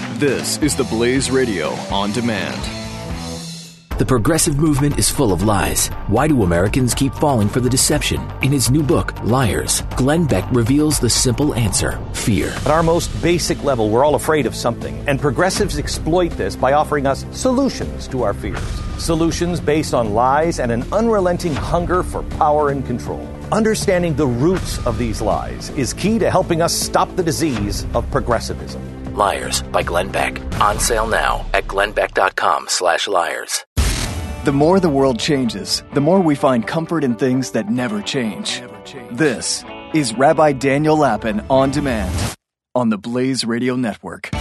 This is the Blaze Radio on demand. The progressive movement is full of lies. Why do Americans keep falling for the deception? In his new book, Liars, Glenn Beck reveals the simple answer: fear. At our most basic level, we're all afraid of something, and progressives exploit this by offering us solutions to our fears. Solutions based on lies and an unrelenting hunger for power and control. Understanding the roots of these lies is key to helping us stop the disease of progressivism. Liars by Glenn Beck. On sale now at glennbeck.com/liars. The more the world changes, the more we find comfort in things that never change. This is Rabbi Daniel Lapin On Demand on the Blaze Radio Network.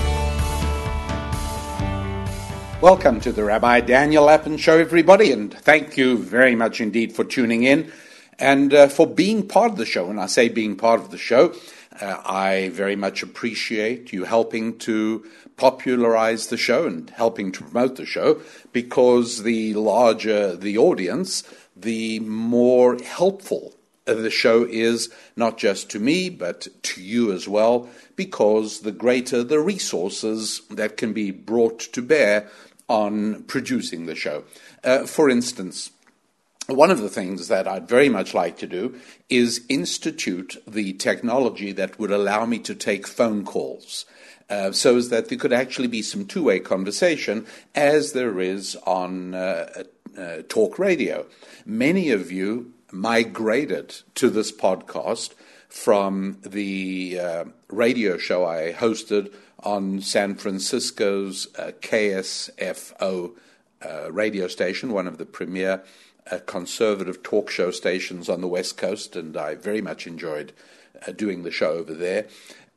Welcome to the Rabbi Daniel Lapin Show, everybody, and thank you very much indeed for tuning in and for being part of the show. When I say being part of the show, I very much appreciate you helping to popularize the show and helping to promote the show, because the larger the audience, the more helpful the show is, not just to me, but to you as well, because the greater the resources that can be brought to bear on producing the show. For instance, one of the things that I'd very much like to do is institute the technology that would allow me to take phone calls, so as that there could actually be some two-way conversation, as there is on talk radio. Many of you migrated to this podcast from the radio show I hosted on San Francisco's KSFO radio station, one of the premier conservative talk show stations on the West Coast, and I very much enjoyed doing the show over there.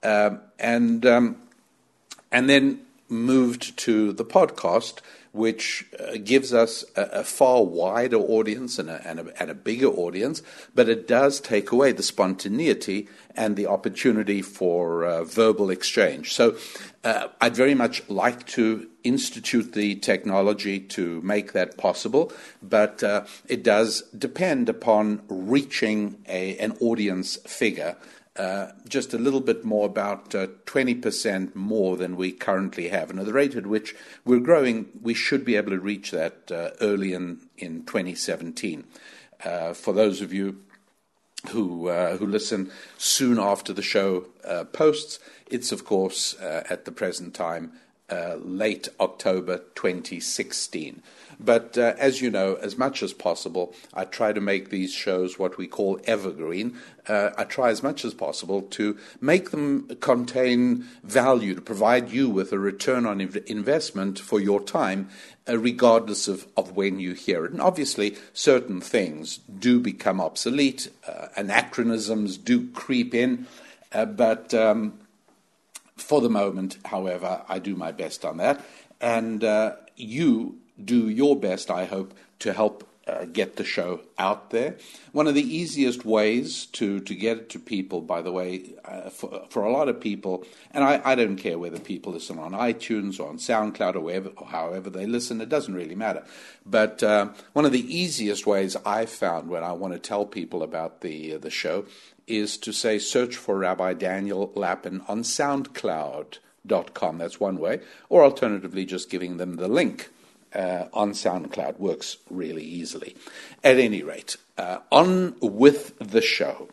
And then moved to the podcast, which gives us a far wider audience and a bigger audience, but it does take away the spontaneity and the opportunity for verbal exchange. So I'd very much like to institute the technology to make that possible, but it does depend upon reaching an audience figure. Just a little bit more, about 20% more than we currently have. And at the rate at which we're growing, we should be able to reach that early in 2017. For those of you who listen soon after the show posts, it's, of course, at the present time, late October 2016. But as you know, as much as possible, I try to make these shows what we call evergreen. I try as much as possible to make them contain value, to provide you with a return on investment for your time, regardless of when you hear it. And obviously, certain things do become obsolete, anachronisms do creep in, but for the moment, however, I do my best on that. And you do your best, I hope, to help get the show out there. One of the easiest ways to get it to people, by the way, for a lot of people, and I don't care whether people listen on iTunes or on SoundCloud or however they listen, it doesn't really matter. But one of the easiest ways I've found when I want to tell people about the show is to say, search for Rabbi Daniel Lapin on SoundCloud.com. That's one way. Or alternatively, just giving them the link on SoundCloud works really easily. At any rate, on with the show.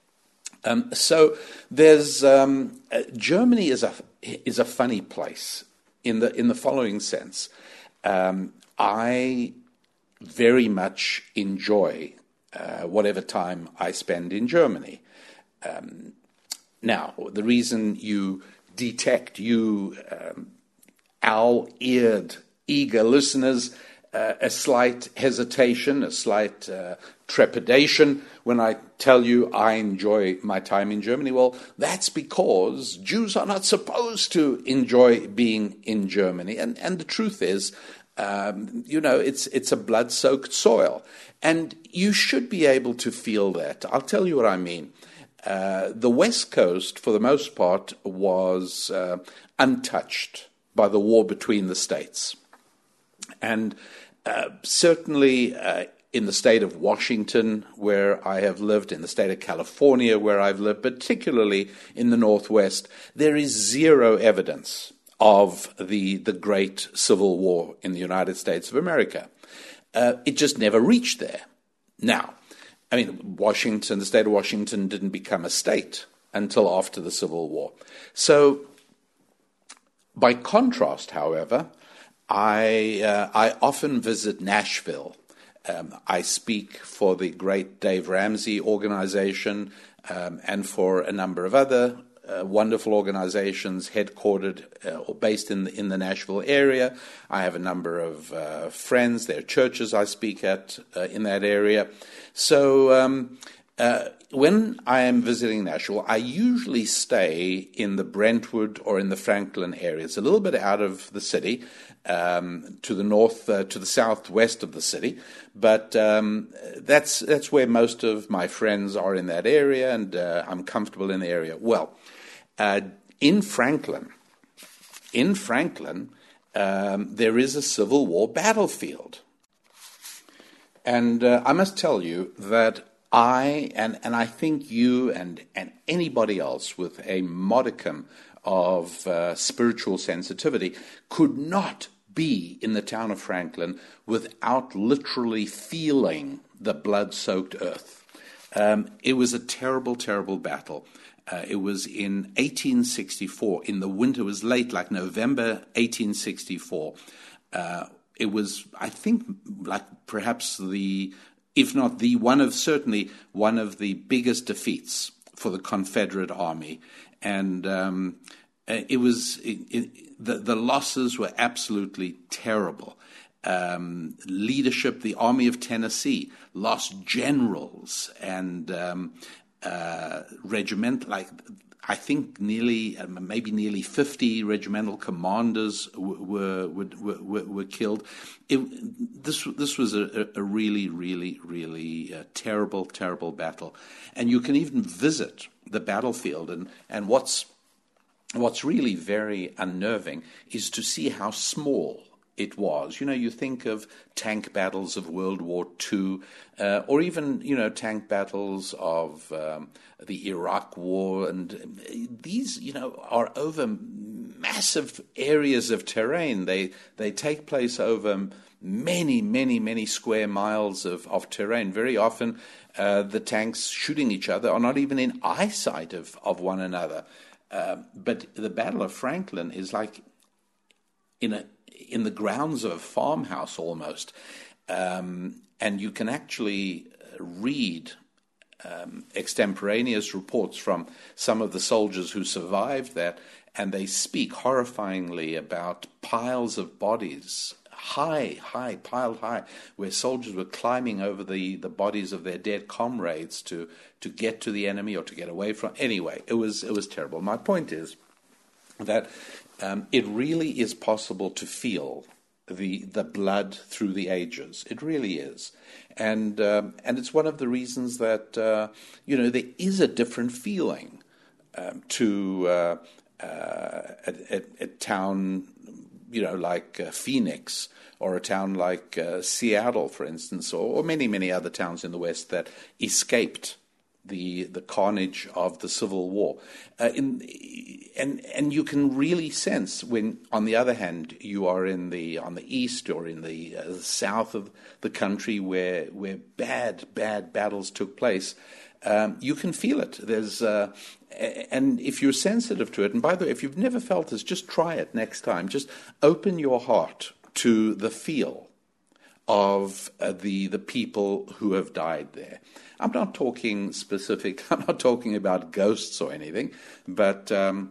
So there's Germany is a funny place in the following sense. I very much enjoy whatever time I spend in Germany. Now, the reason you detect, owl-eared, eager listeners, a slight hesitation, a slight trepidation when I tell you I enjoy my time in Germany, well, that's because Jews are not supposed to enjoy being in Germany. And the truth is, it's a blood-soaked soil. And you should be able to feel that. I'll tell you what I mean. The West Coast, for the most part, was untouched by the war between the states. And certainly in the state of Washington, where I have lived, in the state of California, where I've lived, particularly in the Northwest, there is zero evidence of the Great Civil War in the United States of America. It just never reached there. Now, I mean, the state of Washington didn't become a state until after the Civil War. So, by contrast, however, I often visit Nashville. I speak for the great Dave Ramsey organization and for a number of other wonderful organizations headquartered or based in the Nashville area. I have a number of friends. There are churches I speak at in that area. So when I am visiting Nashville, I usually stay in the Brentwood or in the Franklin area. It's a little bit out of the city, to the north, to the southwest of the city, but that's where most of my friends are in that area, and I'm comfortable in the area. Well, in Franklin, there is a Civil War battlefield, and I must tell you that I think you and anybody else with a modicum of spiritual sensitivity could not be in the town of Franklin without literally feeling the blood-soaked earth. It was a terrible, terrible battle. It was in 1864, in the winter. It was late, like November 1864. It was, I think, like perhaps if not certainly one of the biggest defeats for the Confederate Army. And the losses were absolutely terrible. Leadership, the Army of Tennessee lost generals and regiment, like I think nearly 50 regimental commanders were killed. This was a really, really, really terrible, terrible battle. And you can even visit the battlefield, and what's really very unnerving is to see how small it was. You know, you think of tank battles of World War II, or even, tank battles of the Iraq War, and these, are over massive areas of terrain. They take place over many, many, many square miles of terrain. Very often, the tanks shooting each other are not even in eyesight of one another. But the Battle of Franklin is like in the grounds of a farmhouse almost. And you can actually read extemporaneous reports from some of the soldiers who survived that, and they speak horrifyingly about piles of bodies, piled high, where soldiers were climbing over the bodies of their dead comrades to get to the enemy or to get away from. Anyway, it was terrible. My point is that it really is possible to feel the blood through the ages. It really is, and it's one of the reasons that there is a different feeling to a town, like Phoenix, or a town like Seattle, for instance, or many other towns in the West that escaped the carnage of the Civil War. And you can really sense when, on the other hand, you are on the east or in the south of the country where bad battles took place. You can feel it. There's and if you're sensitive to it, and by the way, if you've never felt this, just try it next time. Just open your heart to the feel of the people who have died there. I'm not talking specific. I'm not talking about ghosts or anything, but on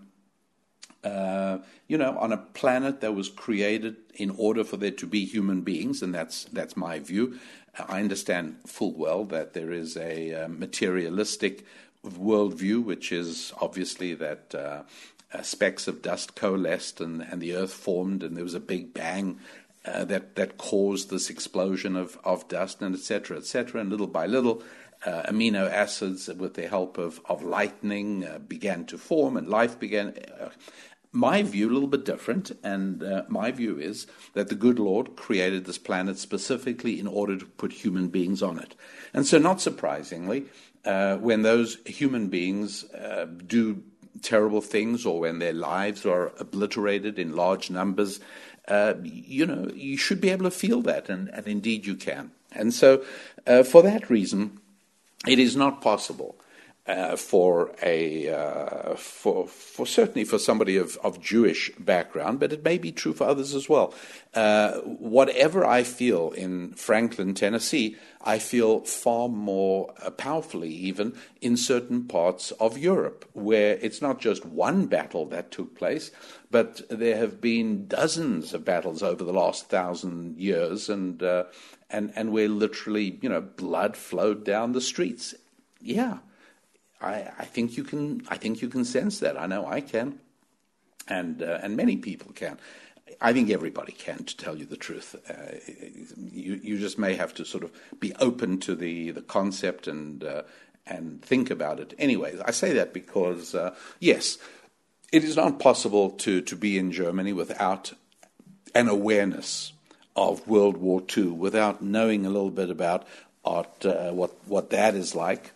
a planet that was created in order for there to be human beings, and that's my view. I understand full well that there is a materialistic worldview, which is obviously that specks of dust coalesced and the Earth formed, and there was a big bang that caused this explosion of dust, and et cetera, and little by little, amino acids, with the help of lightning, began to form, and life began. My view, a little bit different, and my view is that the good Lord created this planet specifically in order to put human beings on it. And so, not surprisingly, when those human beings do terrible things or when their lives are obliterated in large numbers, you should be able to feel that, and indeed you can. And so, for that reason, it is not possible for certainly for somebody of Jewish background, but it may be true for others as well. Whatever I feel in Franklin, Tennessee, I feel far more powerfully even in certain parts of Europe, where it's not just one battle that took place, but there have been dozens of battles over the last 1,000 years, and where literally, blood flowed down the streets. Yeah. I think you can sense that. I know I can, and many people can. I think everybody can, to tell you the truth. You just may have to sort of be open to the concept and think about it. Anyways, I say that because yes, it is not possible to be in Germany without an awareness of World War II, without knowing a little bit about what that is like.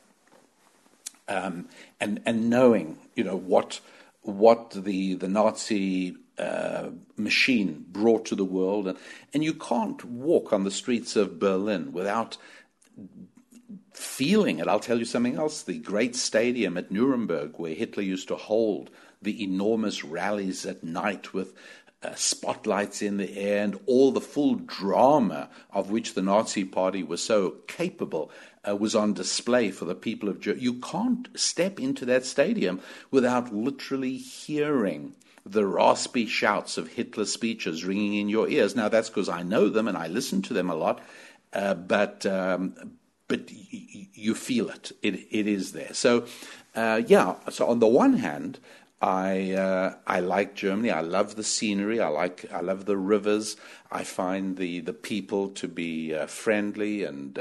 And knowing, what the Nazi machine brought to the world, and you can't walk on the streets of Berlin without feeling it. I'll tell you something else: the great stadium at Nuremberg, where Hitler used to hold the enormous rallies at night with spotlights in the air and all the full drama of which the Nazi Party was so capable, was on display for the people of Germany. You can't step into that stadium without literally hearing the raspy shouts of Hitler's speeches ringing in your ears. Now, that's because I know them and I listen to them a lot, but you feel it. It is there. So, so on the one hand, I like Germany. I love the scenery. I love the rivers. I find the people to be friendly and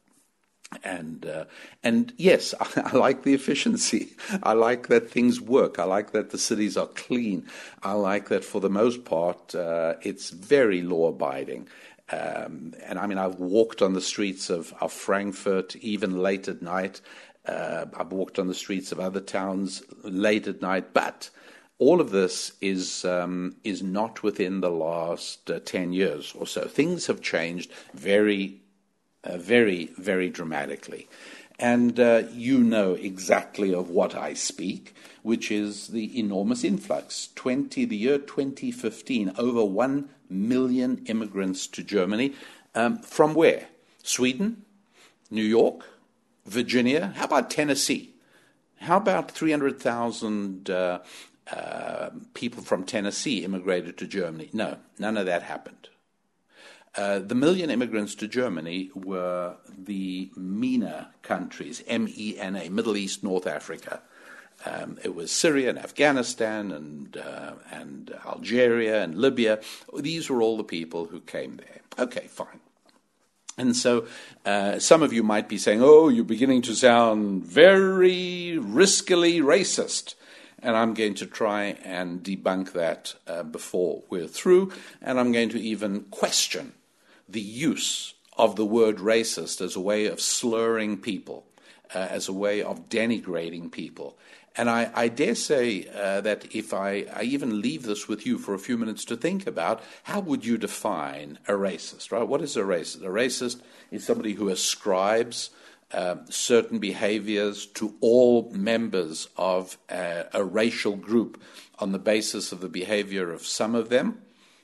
yes, I like the efficiency. I like that things work. I like that the cities are clean. I like that for the most part it's very law-abiding. And I mean, I've walked on the streets of Frankfurt even late at night. I've walked on the streets of other towns late at night, but all of this is not within the last 10 years or so. Things have changed very, very dramatically. And you know exactly of what I speak, which is the enormous influx. The year 2015, over 1 million immigrants to Germany. From where? Sweden? New York? Virginia? How about Tennessee? How about 300,000 people from Tennessee immigrated to Germany? No, none of that happened. The million immigrants to Germany were the MENA countries, MENA, Middle East, North Africa. It was Syria and Afghanistan and Algeria and Libya. These were all the people who came there. Okay, fine. And so some of you might be saying, oh, you're beginning to sound very riskily racist. And I'm going to try and debunk that before we're through. And I'm going to even question the use of the word racist as a way of slurring people, as a way of denigrating people. And I dare say that if I even leave this with you for a few minutes to think about, how would you define a racist, right? What is a racist? A racist is somebody who ascribes certain behaviors to all members of a racial group on the basis of the behavior of some of them.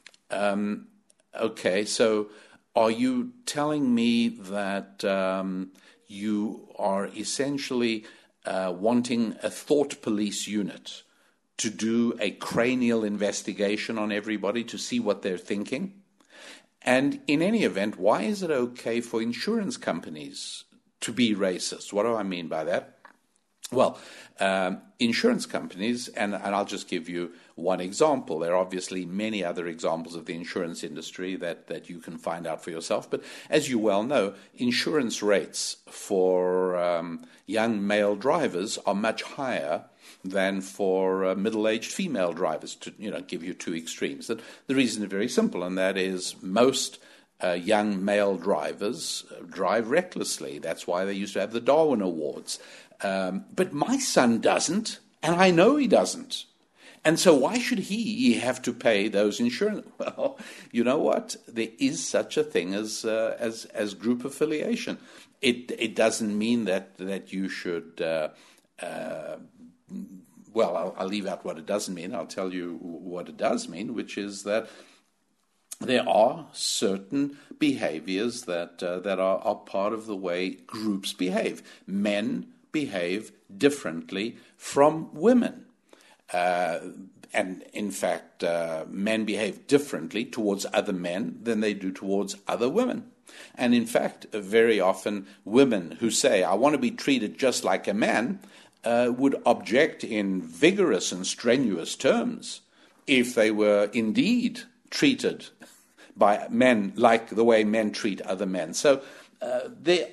Okay, so are you telling me that you are essentially wanting a thought police unit to do a cranial investigation on everybody to see what they're thinking? And in any event, why is it okay for insurance companies to be racist? What do I mean by that? Well, insurance companies, and I'll just give you one example. There are obviously many other examples of the insurance industry that you can find out for yourself. But as you well know, insurance rates for young male drivers are much higher than for middle-aged female drivers, to give you two extremes. And the reason is very simple, and that is most young male drivers drive recklessly. That's why they used to have the Darwin Awards. But my son doesn't. And I know he doesn't. And so why should he have to pay those insurance? Well, you know what? There is such a thing as group affiliation. It doesn't mean that you should. Well, I'll leave out what it doesn't mean. I'll tell you what it does mean, which is that there are certain behaviors that are part of the way groups behave. Men behave differently from women. And in fact, men behave differently towards other men than they do towards other women. And in fact, very often women who say, I want to be treated just like a man, would object in vigorous and strenuous terms if they were indeed treated by men like the way men treat other men. So there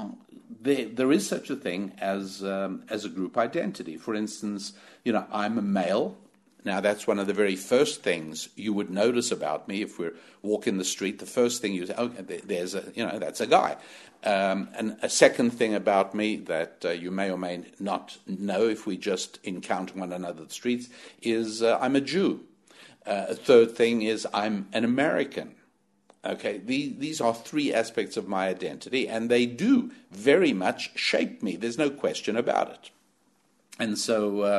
is such a thing as a group identity. For instance, I'm a male. Now, that's one of the very first things you would notice about me if we're walking the street. The first thing you say, oh, that's a guy. And a second thing about me that you may or may not know if we just encounter one another in the streets is I'm a Jew. A third thing is I'm an American. Okay, these are three aspects of my identity, and they do very much shape me. There's no question about it. And so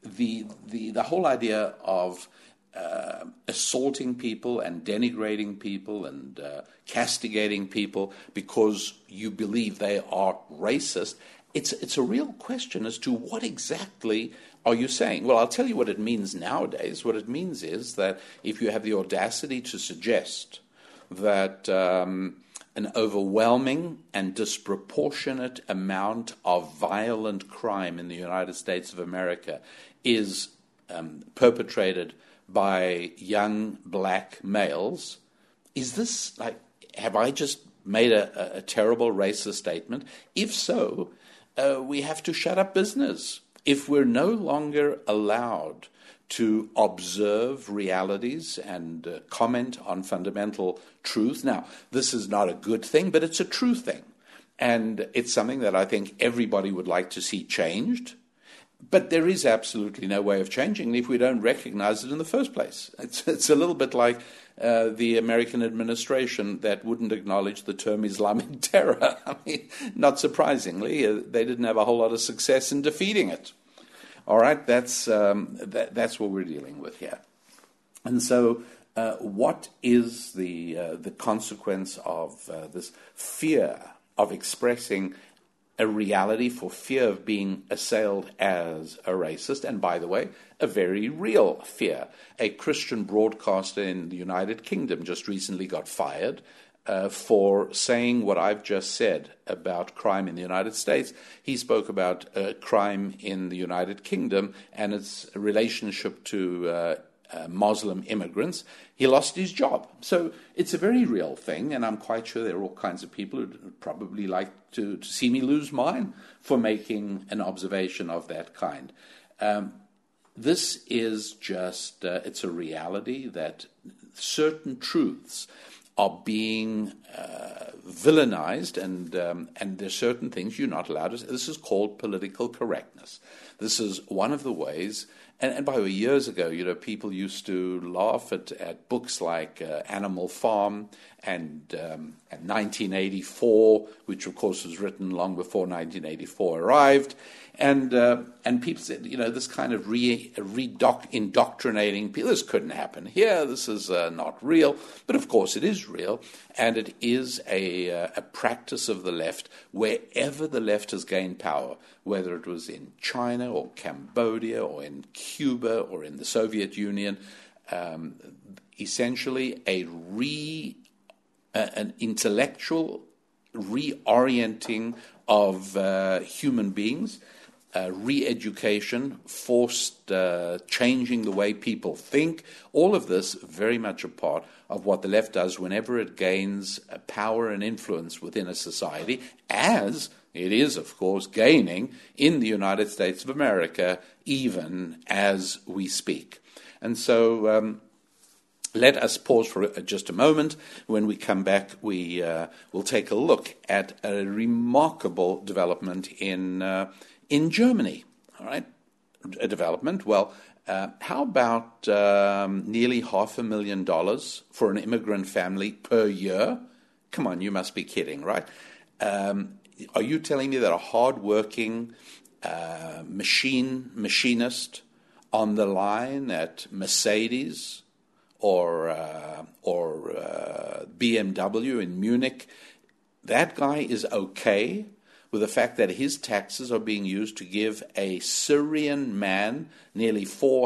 the whole idea of assaulting people and denigrating people and castigating people because you believe they are racist, it's a real question as to what exactly are you saying. Well, I'll tell you what it means nowadays. What it means is that if you have the audacity to suggest that an overwhelming and disproportionate amount of violent crime in the United States of America is perpetrated by young black males, is this like, have I just made a terrible racist statement? If so, we have to shut up business. If we're no longer allowed to observe realities and comment on fundamental truth. Now, this is not a good thing, but it's a true thing. And it's something that I think everybody would like to see changed. But there is absolutely no way of changing it if we don't recognize it in the first place. It's a little bit like the American administration that wouldn't acknowledge the term Islamic terror. I mean, not surprisingly, they didn't have a whole lot of success in defeating it. All right, that's what we're dealing with here. And so what is the consequence of this fear of expressing a reality for fear of being assailed as a racist? And by the way, a very real fear. A Christian broadcaster in the United Kingdom just recently got fired for saying what I've just said about crime in the United States. He spoke about crime in the United Kingdom and its relationship to Muslim immigrants. He lost his job. So it's a very real thing, and I'm quite sure there are all kinds of people who would probably like to see me lose mine for making an observation of that kind. This is just, it's a reality that certain truths are being villainized, and there's certain things you're not allowed to say. This is called political correctness. This is one of the ways, and by the way, years ago, people used to laugh at books like Animal Farm and 1984, which of course was written long before 1984 arrived, and people said, this kind of indoctrinating people, this couldn't happen here, this is not real, but of course it is real, and it is a practice of the left wherever the left has gained power, whether it was in China or Cambodia or in Cuba or in the Soviet Union, essentially an intellectual reorienting of human beings, re-education, forced changing the way people think, all of this very much a part of what the left does whenever it gains power and influence within a society, as it is, of course, gaining in the United States of America, even as we speak. And so let us pause for just a moment. When we come back, we will take a look at a remarkable development in Germany. All right, development. Well, how about nearly $500,000 for an immigrant family per year? Come on, you must be kidding, right? Are you telling me that a hard-working machinist on the line at Mercedes or BMW in Munich, that guy is okay with the fact that his taxes are being used to give a Syrian man nearly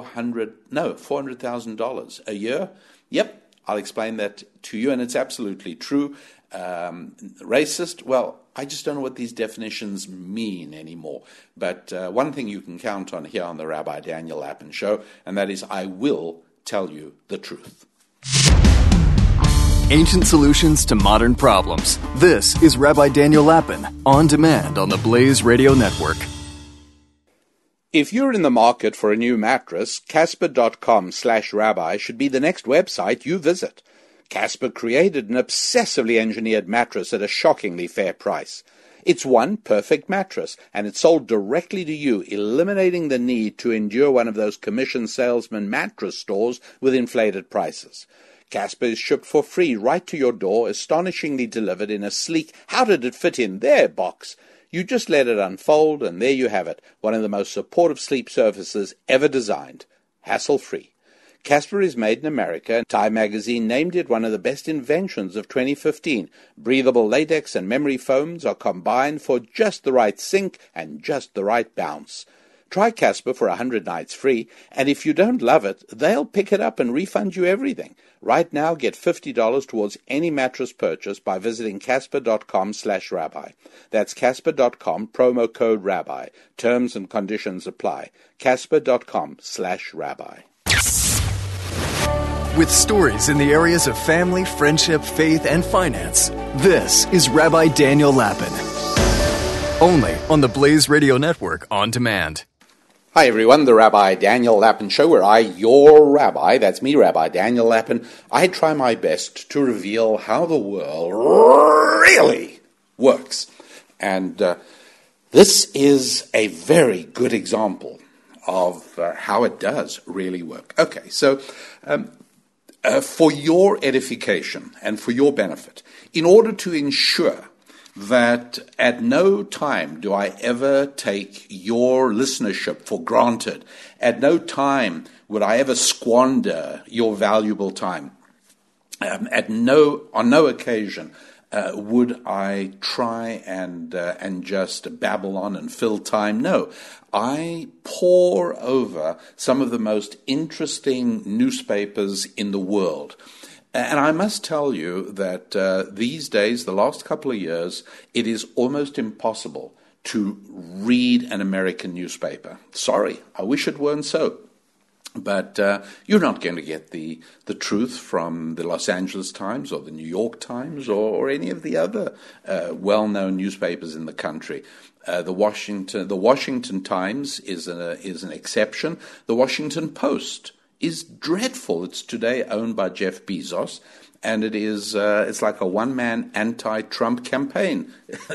$400,000 a year? Yep, I'll explain that to you, and it's absolutely true. Racist? Well, I just don't know what these definitions mean anymore. But one thing you can count on here on the Rabbi Daniel Lapin Show, and that is I will tell you the truth. Ancient solutions to modern problems. This is Rabbi Daniel Lapin, on demand on the Blaze Radio Network. If you're in the market for a new mattress, Casper.com/rabbi should be the next website you visit. Casper created an obsessively engineered mattress at a shockingly fair price. It's one perfect mattress, and it's sold directly to you, eliminating the need to endure one of those commission salesman mattress stores with inflated prices. Casper is shipped for free right to your door, astonishingly delivered in a sleek, how did it fit in there box? You just let it unfold, and there you have it, one of the most supportive sleep surfaces ever designed. Hassle-free. Casper is made in America, and Time magazine named it one of the best inventions of 2015. Breathable latex and memory foams are combined for just the right sink and just the right bounce. Try Casper for 100 nights free, and if you don't love it, they'll pick it up and refund you everything. Right now, get $50 towards any mattress purchase by visiting Casper.com/rabbi. That's Casper.com, promo code RABBI. Terms and conditions apply. Casper.com/rabbi. With stories in the areas of family, friendship, faith, and finance, this is Rabbi Daniel Lapin. Only on the Blaze Radio Network on demand. Hi everyone, the Rabbi Daniel Lapin Show, where I, your rabbi, that's me, Rabbi Daniel Lapin, I try my best to reveal how the world really works. And this is a very good example of how it does really work. Okay, so for your edification and for your benefit, in order to ensure that at no time do I ever take your listenership for granted. At no time would I ever squander your valuable time. On no occasion would I try and just babble on and fill time. No, I pore over some of the most interesting newspapers in the world. And I must tell you that these days, the last couple of years, it is almost impossible to read an American newspaper. Sorry, I wish it weren't so. But you're not going to get the truth from the Los Angeles Times or the New York Times or any of the other well-known newspapers in the country. The Washington Times is an exception. The Washington Post is dreadful. It's today owned by Jeff Bezos, and it's like a one-man anti-Trump campaign.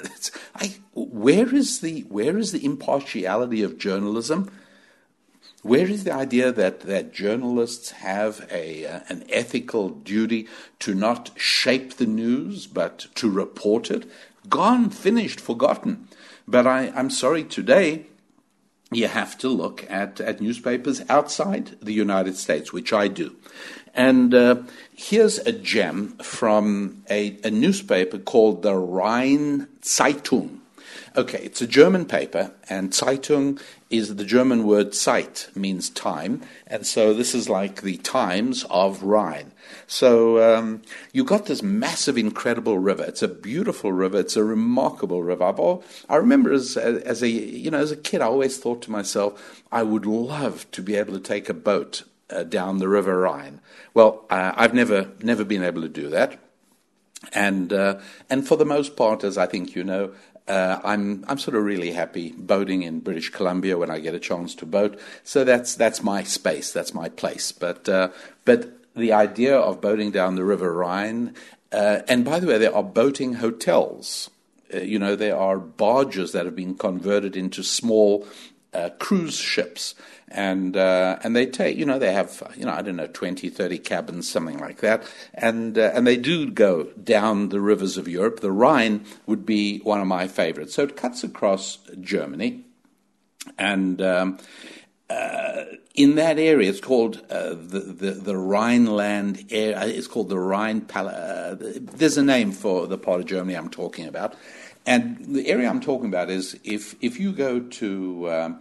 Where is the impartiality of journalism? Where is the idea that journalists have an ethical duty to not shape the news but to report it? Gone, finished, forgotten. But I'm sorry, today you have to look at newspapers outside the United States, which I do. And here's a gem from a newspaper called the Rhine Zeitung. Okay, it's a German paper, and Zeitung is the German word Zeit, means time, and so this is like the Times of Rhine. So you got this massive, incredible river. It's a beautiful river. It's a remarkable river. I remember as a kid, I always thought to myself, I would love to be able to take a boat down the River Rhine. Well, I've never been able to do that, and for the most part, as I think you know, I'm sort of really happy boating in British Columbia when I get a chance to boat. So that's my space, that's my place. But the idea of boating down the River Rhine, and by the way, there are boating hotels. There are barges that have been converted into small cruise ships, and they take, they have, I don't know, 20, 30 cabins, something like that, and they do go down the rivers of Europe. The Rhine would be one of my favorites. So it cuts across Germany, and in that area, it's called the Rhineland area. It's called the Rhine. There's a name for the part of Germany I'm talking about, and the area I'm talking about is if you go to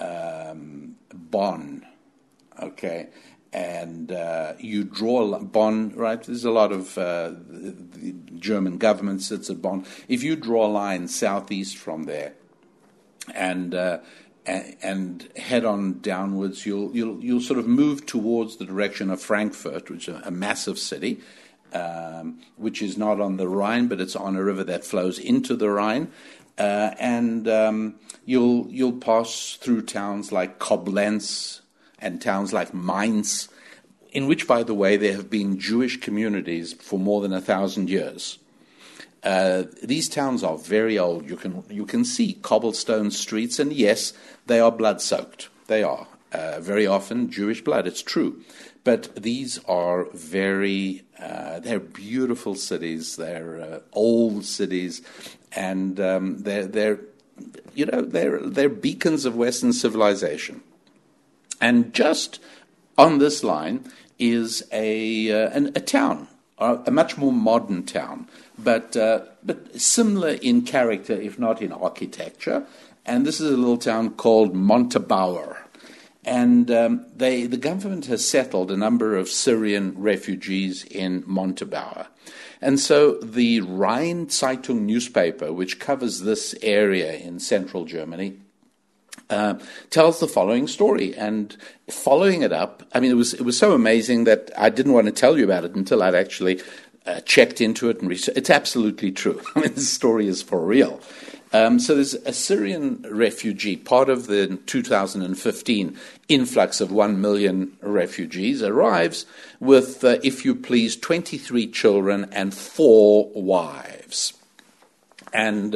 Bonn, okay, and you draw Bonn, right? There's a lot of the German government sits at Bonn. If you draw a line southeast from there, and head on downwards, you'll sort of move towards the direction of Frankfurt, which is a massive city, which is not on the Rhine, but it's on a river that flows into the Rhine, and you'll pass through towns like Koblenz and towns like Mainz, in which, by the way, there have been Jewish communities for more than 1,000 years. These towns are very old. You can see cobblestone streets, and yes, they are blood-soaked. They are very often Jewish blood. It's true, but these are they're beautiful cities. They're old cities, and they're beacons of Western civilization. And just on this line is a town, a much more modern town, but similar in character, if not in architecture. And this is a little town called Montabaur. And the government has settled a number of Syrian refugees in Montabaur. And so the Rhein Zeitung newspaper, which covers this area in central Germany, tells the following story. And following it up, I mean, it was so amazing that I didn't want to tell you about it until I'd actually checked into it and researched. It's absolutely true. I mean, this story is for real. So there's a Syrian refugee, part of the 2015 influx of 1 million refugees, arrives with, if you please, 23 children and 4 wives. And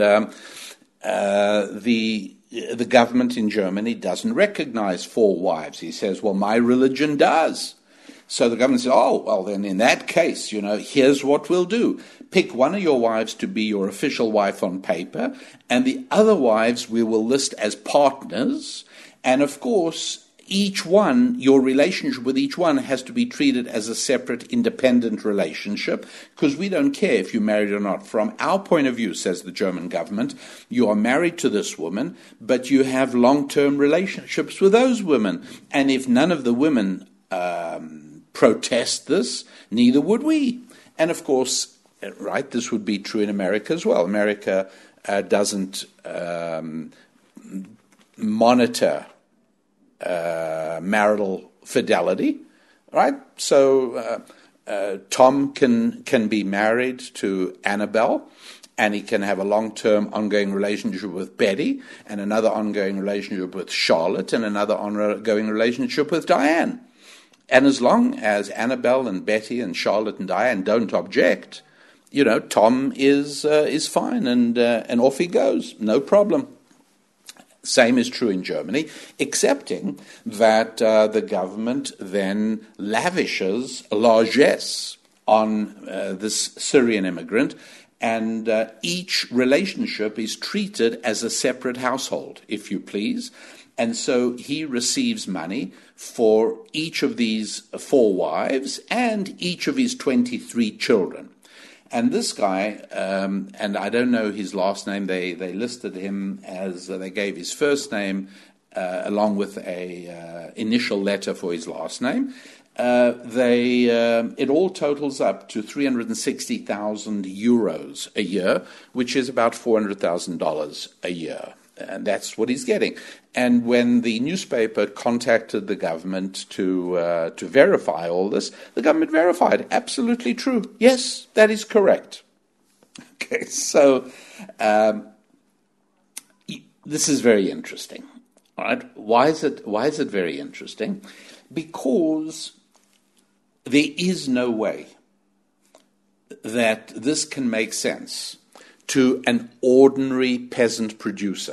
the government in Germany doesn't recognize 4 wives. He says, well, my religion does. So the government says, oh, well, then in that case, here's what we'll do. Pick one of your wives to be your official wife on paper, and the other wives we will list as partners. And of course, each one, your relationship with each one has to be treated as a separate, independent relationship, because we don't care if you're married or not. From our point of view, says the German government, you are married to this woman, but you have long-term relationships with those women. And if none of the women protest this, neither would we. And of course, right, this would be true in America as well. America doesn't monitor marital fidelity, right? So Tom can be married to Annabelle, and he can have a long-term ongoing relationship with Betty, and another ongoing relationship with Charlotte, and another ongoing relationship with Diane. And as long as Annabelle and Betty and Charlotte and Diane don't object, Tom is fine, and off he goes, no problem. Same is true in Germany, excepting that the government then lavishes largesse on this Syrian immigrant, and each relationship is treated as a separate household, if you please. And so he receives money for each of these 4 wives and each of his 23 children. And this guy, and I don't know his last name, they listed him as, they gave his first name along with a initial letter for his last name. It all totals up to 360,000 euros a year, which is about $400,000 a year. And that's what he's getting. And when the newspaper contacted the government to verify all this, the government verified, absolutely true. Yes, that is correct. Okay, so this is very interesting. All right, why is it very interesting? Because there is no way that this can make sense to an ordinary peasant producer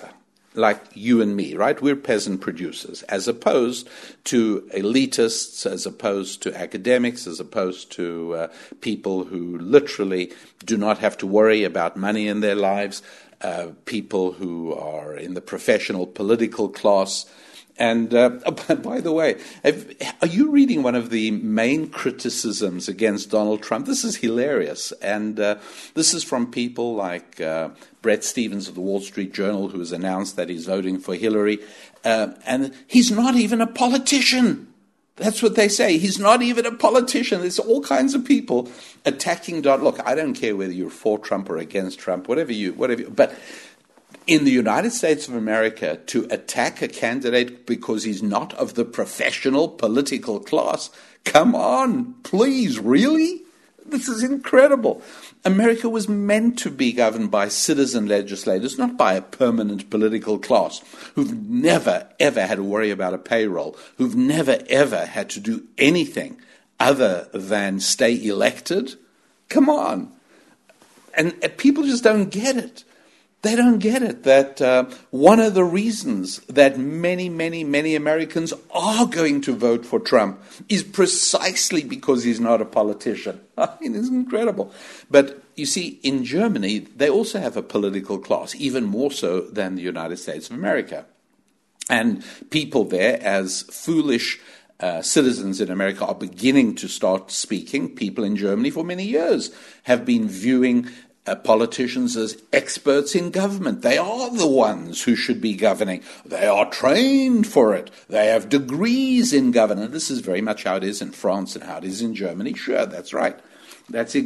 like you and me, right? We're peasant producers, as opposed to elitists, as opposed to academics, as opposed to people who literally do not have to worry about money in their lives, people who are in the professional political class. And by the way, are you reading one of the main criticisms against Donald Trump? This is hilarious. And this is from people like Bret Stephens of the Wall Street Journal, who has announced that he's voting for Hillary. And he's not even a politician. That's what they say. He's not even a politician. There's all kinds of people attacking Donald. Look, I don't care whether you're for Trump or against Trump, whatever you. But in the United States of America, to attack a candidate because he's not of the professional political class, come on, please, really? This is incredible. America was meant to be governed by citizen legislators, not by a permanent political class who've never, ever had to worry about a payroll, who've never, ever had to do anything other than stay elected. Come on. And people just don't get it. They don't get it, that one of the reasons that many, many, many Americans are going to vote for Trump is precisely because he's not a politician. I mean, it's incredible. But you see, in Germany, they also have a political class, even more so than the United States of America. And people there, as foolish citizens in America, are beginning to start speaking. People in Germany for many years have been viewing politicians as experts in government. They are the ones who should be governing. They are trained for it. They have degrees in governance. This is very much how it is in France and how it is in Germany. Sure, that's right. That is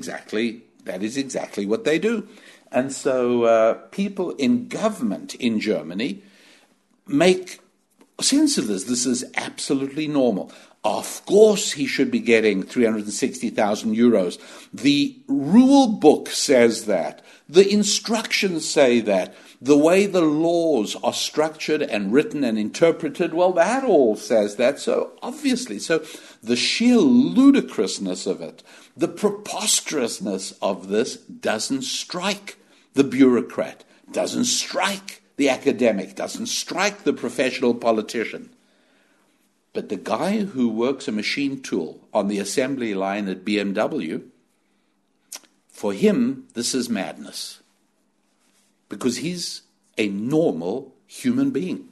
exactly what they do. And so people in government in Germany make sense of this. This is absolutely normal. Of course he should be getting 360,000 euros. The rule book says that. The instructions say that. The way the laws are structured and written and interpreted, well, that all says that. So obviously, so the sheer ludicrousness of it, the preposterousness of this doesn't strike the bureaucrat, doesn't strike the academic, doesn't strike the professional politician. But the guy who works a machine tool on the assembly line at BMW, for him, this is madness. Because he's a normal human being.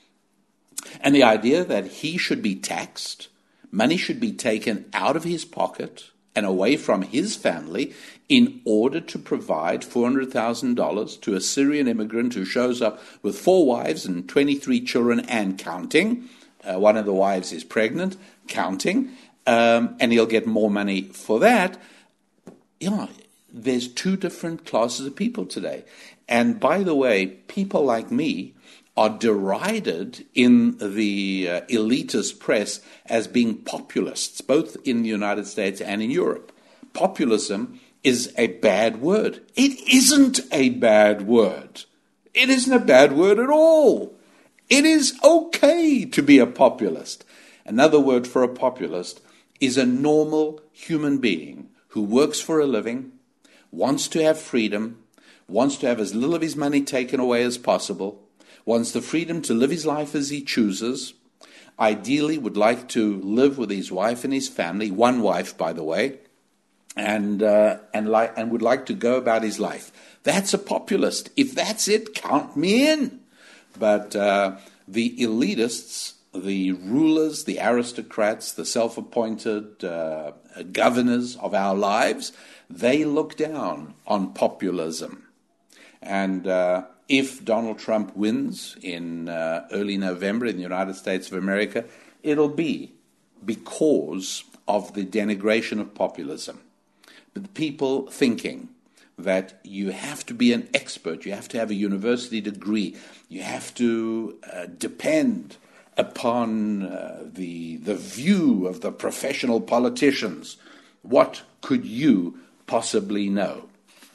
And the idea that he should be taxed, money should be taken out of his pocket and away from his family in order to provide $400,000 to a Syrian immigrant who shows up with 4 wives and 23 children and counting. One of the wives is pregnant, counting, and he'll get more money for that. Yeah, there's 2 different classes of people today. And by the way, people like me are derided in the elitist press as being populists, both in the United States and in Europe. Populism is a bad word. It isn't a bad word. It isn't a bad word at all. It is okay to be a populist. Another word for a populist is a normal human being who works for a living, wants to have freedom, wants to have as little of his money taken away as possible, wants the freedom to live his life as he chooses, ideally would like to live with his wife and his family, one wife, by the way, and would like to go about his life. That's a populist. If that's it, count me in. But the elitists, the rulers, the aristocrats, the self-appointed governors of our lives, they look down on populism. And if Donald Trump wins in early November in the United States of America, it'll be because of the denigration of populism. But the people thinking that you have to be an expert, you have to have a university degree, you have to depend upon the view of the professional politicians. What could you possibly know?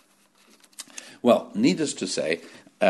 Well, needless to say,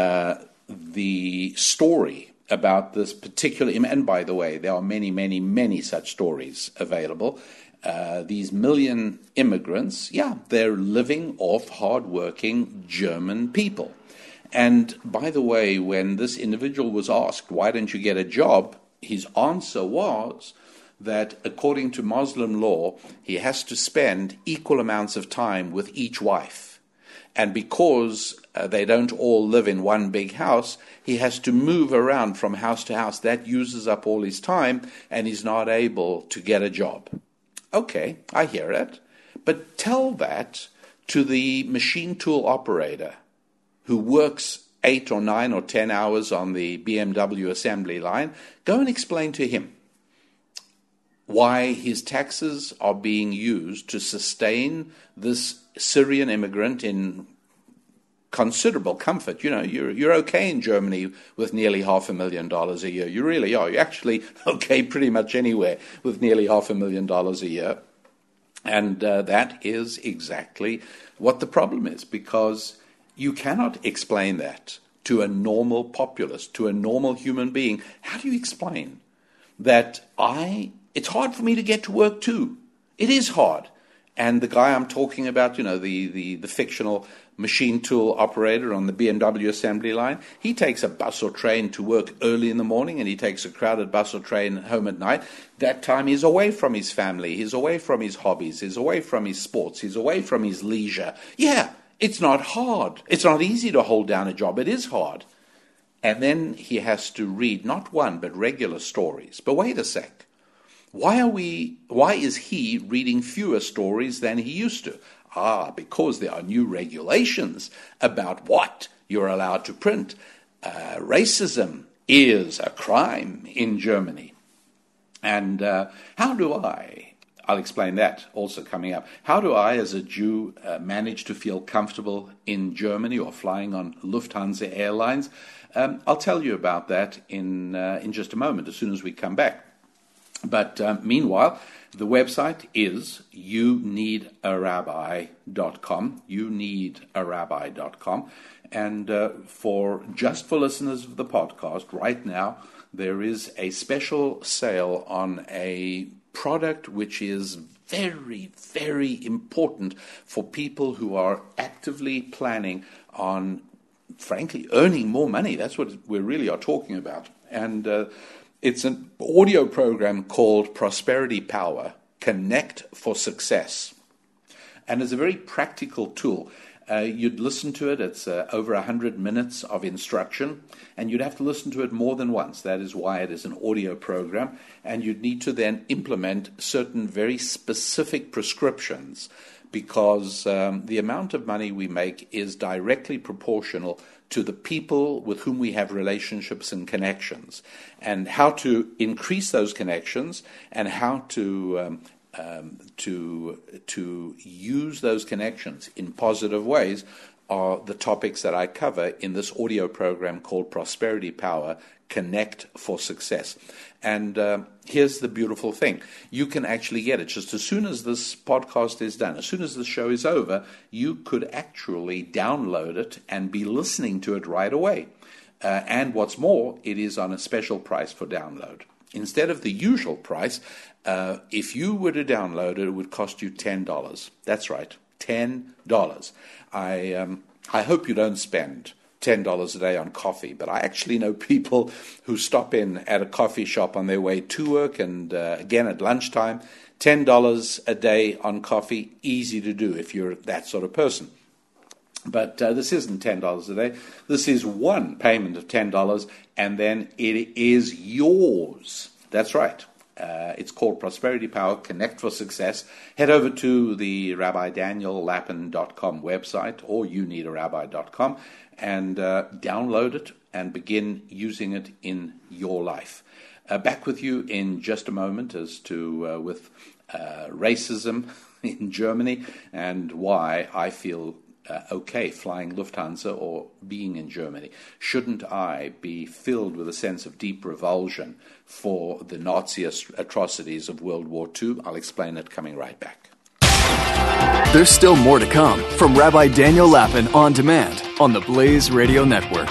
the story about this particular, and by the way, there are many, many, many such stories available. These million immigrants, they're living off hard-working German people. And by the way, when this individual was asked, why don't you get a job? His answer was that according to Muslim law, he has to spend equal amounts of time with each wife. And because they don't all live in one big house, he has to move around from house to house. That uses up all his time, and he's not able to get a job. Okay, I hear it. But tell that to the machine tool operator who works 8 or 9 or 10 hours on the BMW assembly line. Go and explain to him why his taxes are being used to sustain this Syrian immigrant in considerable comfort. You know, you're okay in Germany with nearly $500,000 a year. You really are. You're actually okay pretty much anywhere with nearly $500,000 a year. And that is exactly what the problem is, because you cannot explain that to a normal populace, to a normal human being. How do you explain that it's hard for me to get to work too? It is hard. And the guy I'm talking about, you know, the fictional machine tool operator on the BMW assembly line, he takes a bus or train to work early in the morning, and he takes a crowded bus or train home at night. That time he's away from his family, he's away from his hobbies, he's away from his sports, he's away from his leisure. Yeah, it's not hard. It's not easy to hold down a job. It is hard. And then he has to read not one, but regular stories. But wait a sec. Why is he reading fewer stories than he used to? Because there are new regulations about what you're allowed to print. Racism is a crime in Germany. And I'll explain that also coming up. How do I, as a Jew, manage to feel comfortable in Germany or flying on Lufthansa Airlines? I'll tell you about that in just a moment, as soon as we come back. But meanwhile, the website is youneedarabbi.com, youneedarabbi.com. And for listeners of the podcast, right now, there is a special sale on a product which is very, very important for people who are actively planning on, frankly, earning more money. That's what we really are talking about. And it's an audio program called Prosperity Power, Connect for Success. And it's a very practical tool. You'd listen to it. It's over 100 minutes of instruction, and you'd have to listen to it more than once. That is why it is an audio program, and you'd need to then implement certain very specific prescriptions, because the amount of money we make is directly proportional to the people with whom we have relationships and connections, and how to increase those connections and how to use those connections in positive ways are the topics that I cover in this audio program called Prosperity Power, Connect for Success. And here's the beautiful thing. You can actually get it just as soon as this podcast is done. As soon as the show is over, you could actually download it and be listening to it right away. And what's more, it is on a special price for download. Instead of the usual price, if you were to download it, it would cost you $10. That's right, $10. I hope you don't spend $10 a day on coffee, but I actually know people who stop in at a coffee shop on their way to work and again at lunchtime. $10 a day on coffee, easy to do if you're that sort of person. But this isn't $10 a day. This is one payment of $10, and then it is yours. That's right. It's called Prosperity Power, Connect for Success. Head over to the RabbiDanielLapin.com website or youneedarabbi.com and download it and begin using it in your life. Back with you in just a moment as to with racism in Germany and why I feel okay flying Lufthansa or being in Germany. Shouldn't I be filled with a sense of deep revulsion for the Nazi atrocities of World War II? I'll explain it coming right back. There's still more to come from Rabbi Daniel Lapin on demand on the Blaze Radio Network.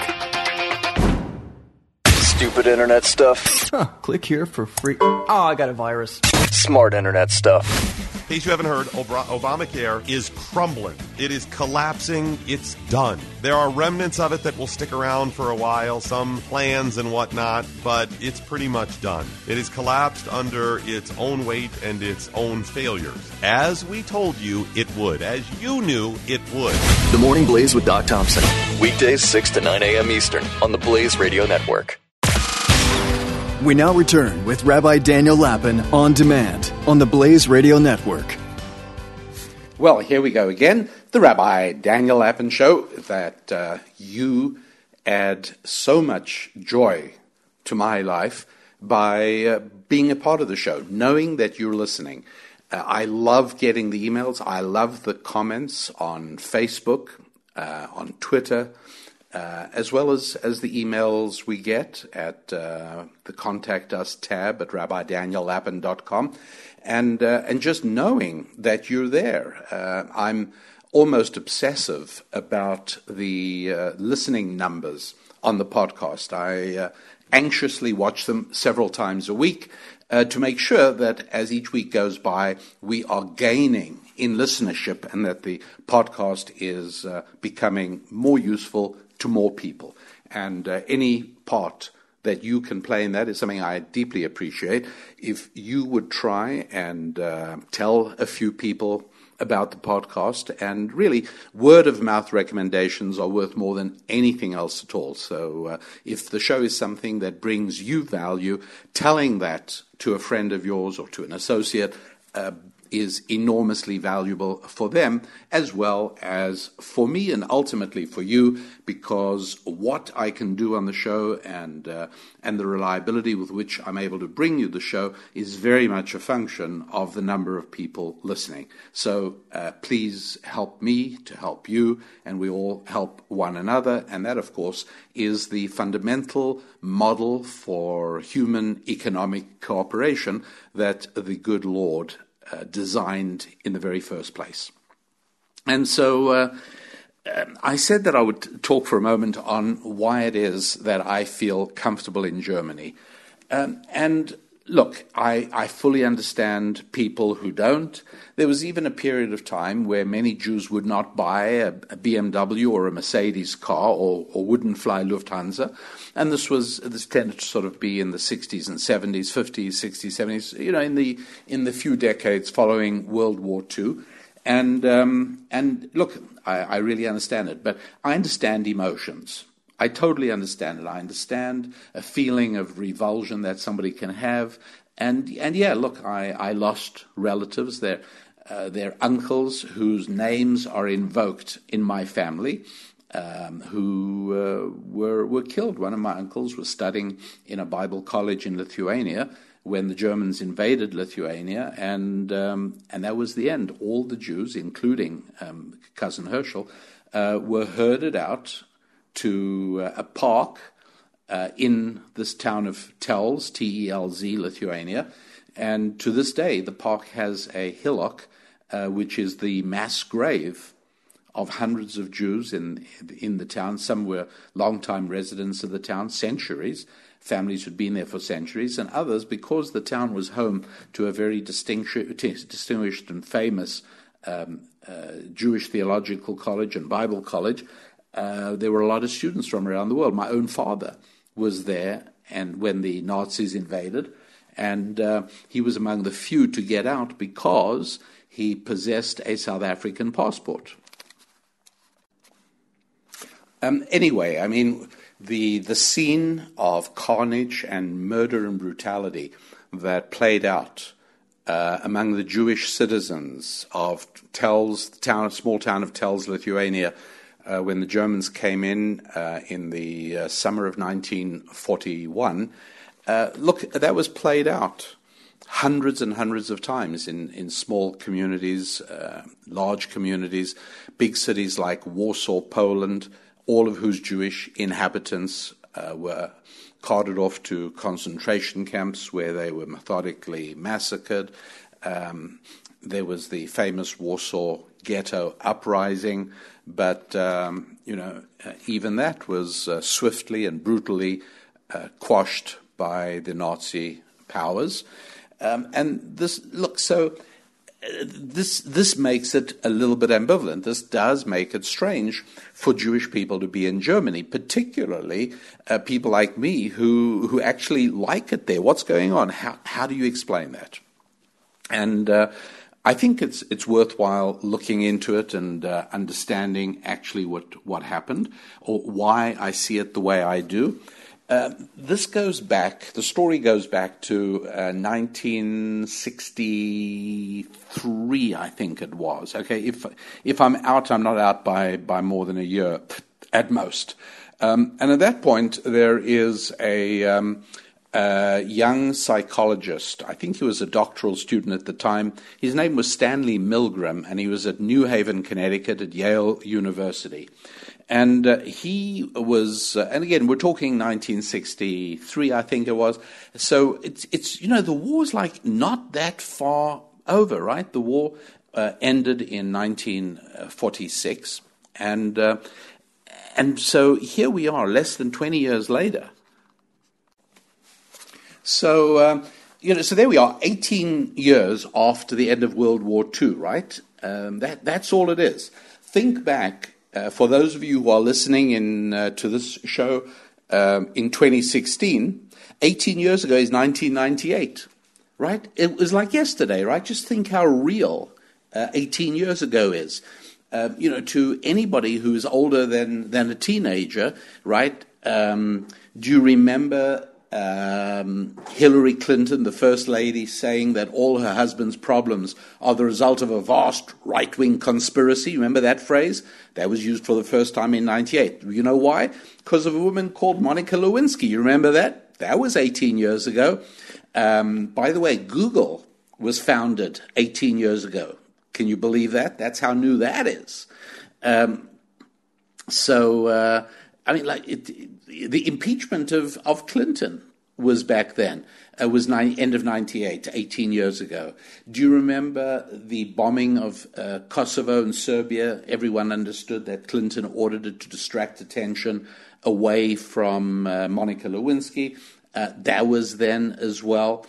Stupid internet stuff. Click here for free. Oh, I got a virus. Smart internet stuff. In case you haven't heard, Obamacare is crumbling. It is collapsing. It's done. There are remnants of it that will stick around for a while, some plans and whatnot, but it's pretty much done. It has collapsed under its own weight and its own failures. As we told you it would. As you knew it would. The Morning Blaze with Doc Thompson. Weekdays 6 to 9 a.m. Eastern on the Blaze Radio Network. We now return with Rabbi Daniel Lapin on demand on the Blaze Radio Network. Well, here we go again. The Rabbi Daniel Lapin Show, that you add so much joy to my life by being a part of the show, knowing that you're listening. I love getting the emails. I love the comments on Facebook, on Twitter, as well as the emails we get at the Contact Us tab at RabbiDanielLapin.com. And just knowing that you're there. I'm almost obsessive about the listening numbers on the podcast. I anxiously watch them several times a week to make sure that as each week goes by, we are gaining in listenership and that the podcast is becoming more useful to more people. And any part that you can play in that is something I deeply appreciate. If you would try and tell a few people about the podcast, and really word-of-mouth recommendations are worth more than anything else at all. So if the show is something that brings you value, telling that to a friend of yours or to an associate is enormously valuable for them as well as for me and ultimately for you, because what I can do on the show and the reliability with which I'm able to bring you the show is very much a function of the number of people listening. So please help me to help you, and we all help one another. And that, of course, is the fundamental model for human economic cooperation that the good Lord designed in the very first place. And so I said that I would talk for a moment on why it is that I feel comfortable in Germany. And look, I fully understand people who don't. There was even a period of time where many Jews would not buy a BMW or a Mercedes car or wouldn't fly Lufthansa. And this tended to sort of be in the 60s and 70s, 50s, 60s, 70s, you know, in the few decades following World War II. And look, I really understand it, but I understand emotions. I totally understand it. I understand a feeling of revulsion that somebody can have. And yeah, look, I lost relatives. They're uncles whose names are invoked in my family, who were killed. One of my uncles was studying in a Bible college in Lithuania when the Germans invaded Lithuania, and that was the end. All the Jews, including cousin Herschel, were herded out to a park in this town of Telz, T-E-L-Z, Lithuania. And to this day, the park has a hillock, which is the mass grave of hundreds of Jews in the town. Some were long-time residents of the town, centuries, families who'd been there for centuries, and others, because the town was home to a very distinguished and famous Jewish theological college and Bible college, there were a lot of students from around the world. My own father was there, and when the Nazis invaded, and he was among the few to get out because he possessed a South African passport. Anyway, I mean, the scene of carnage and murder and brutality that played out among the Jewish citizens of Telz, small town of Telz, Lithuania, when the Germans came in the summer of 1941, look, that was played out hundreds and hundreds of times in small communities, large communities, big cities like Warsaw, Poland, all of whose Jewish inhabitants were carted off to concentration camps where they were methodically massacred. There was the famous Warsaw Ghetto uprising, but even that was swiftly and brutally quashed by the Nazi powers. And this makes it a little bit ambivalent. This does make it strange for Jewish people to be in Germany, particularly people like me who actually like it there. What's going on? How do you explain that? And I think it's worthwhile looking into it and understanding actually what happened or why I see it the way I do. The story goes back to 1963, I think it was. Okay, if I'm out, I'm not out by more than a year at most. And at that point, there is a young psychologist. I think he was a doctoral student at the time. His name was Stanley Milgram, and he was at New Haven, Connecticut, at Yale University. And he was, and again, we're talking 1963, I think it was. So it's the war's like not that far over, right? The war ended in 1946, and so here we are, less than 20 years later. So so there we are, 18 years after the end of World War II, right? That's all it is. Think back. For those of you who are listening to this show in 2016, 18 years ago is 1998, right? It was like yesterday, right? Just think how real 18 years ago is. To anybody who is older than a teenager, right? Do you remember Hillary Clinton, the First Lady, saying that all her husband's problems are the result of a vast right-wing conspiracy? Remember that phrase? That was used for the first time in 98. You know why? Because of a woman called Monica Lewinsky. You remember that? That was 18 years ago. By the way, Google was founded 18 years ago. Can you believe that? That's how new that is. The impeachment of Clinton was back then. It was end of 98, 18 years ago. Do you remember the bombing of Kosovo and Serbia? Everyone understood that Clinton ordered it to distract attention away from Monica Lewinsky. That was then as well.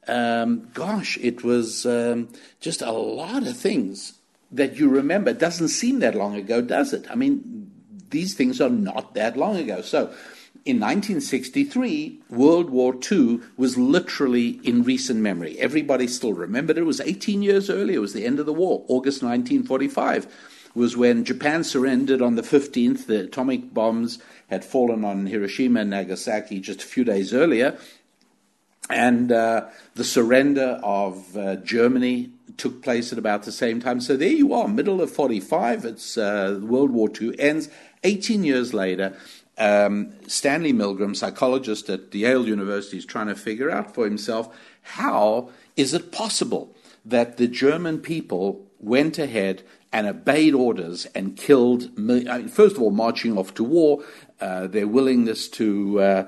It was just a lot of things that you remember. It doesn't seem that long ago, does it? I mean, these things are not that long ago. So in 1963, World War II was literally in recent memory. Everybody still remembered it. It was 18 years earlier. It was the end of the war. August 1945 was when Japan surrendered on the 15th. The atomic bombs had fallen on Hiroshima and Nagasaki just a few days earlier. And the surrender of Germany took place at about the same time. So there you are, middle of 45. It's World War II ends. 18 years later, Stanley Milgram, psychologist at Yale University, is trying to figure out for himself how is it possible that the German people went ahead and obeyed orders and killed, first of all, marching off to war, their willingness to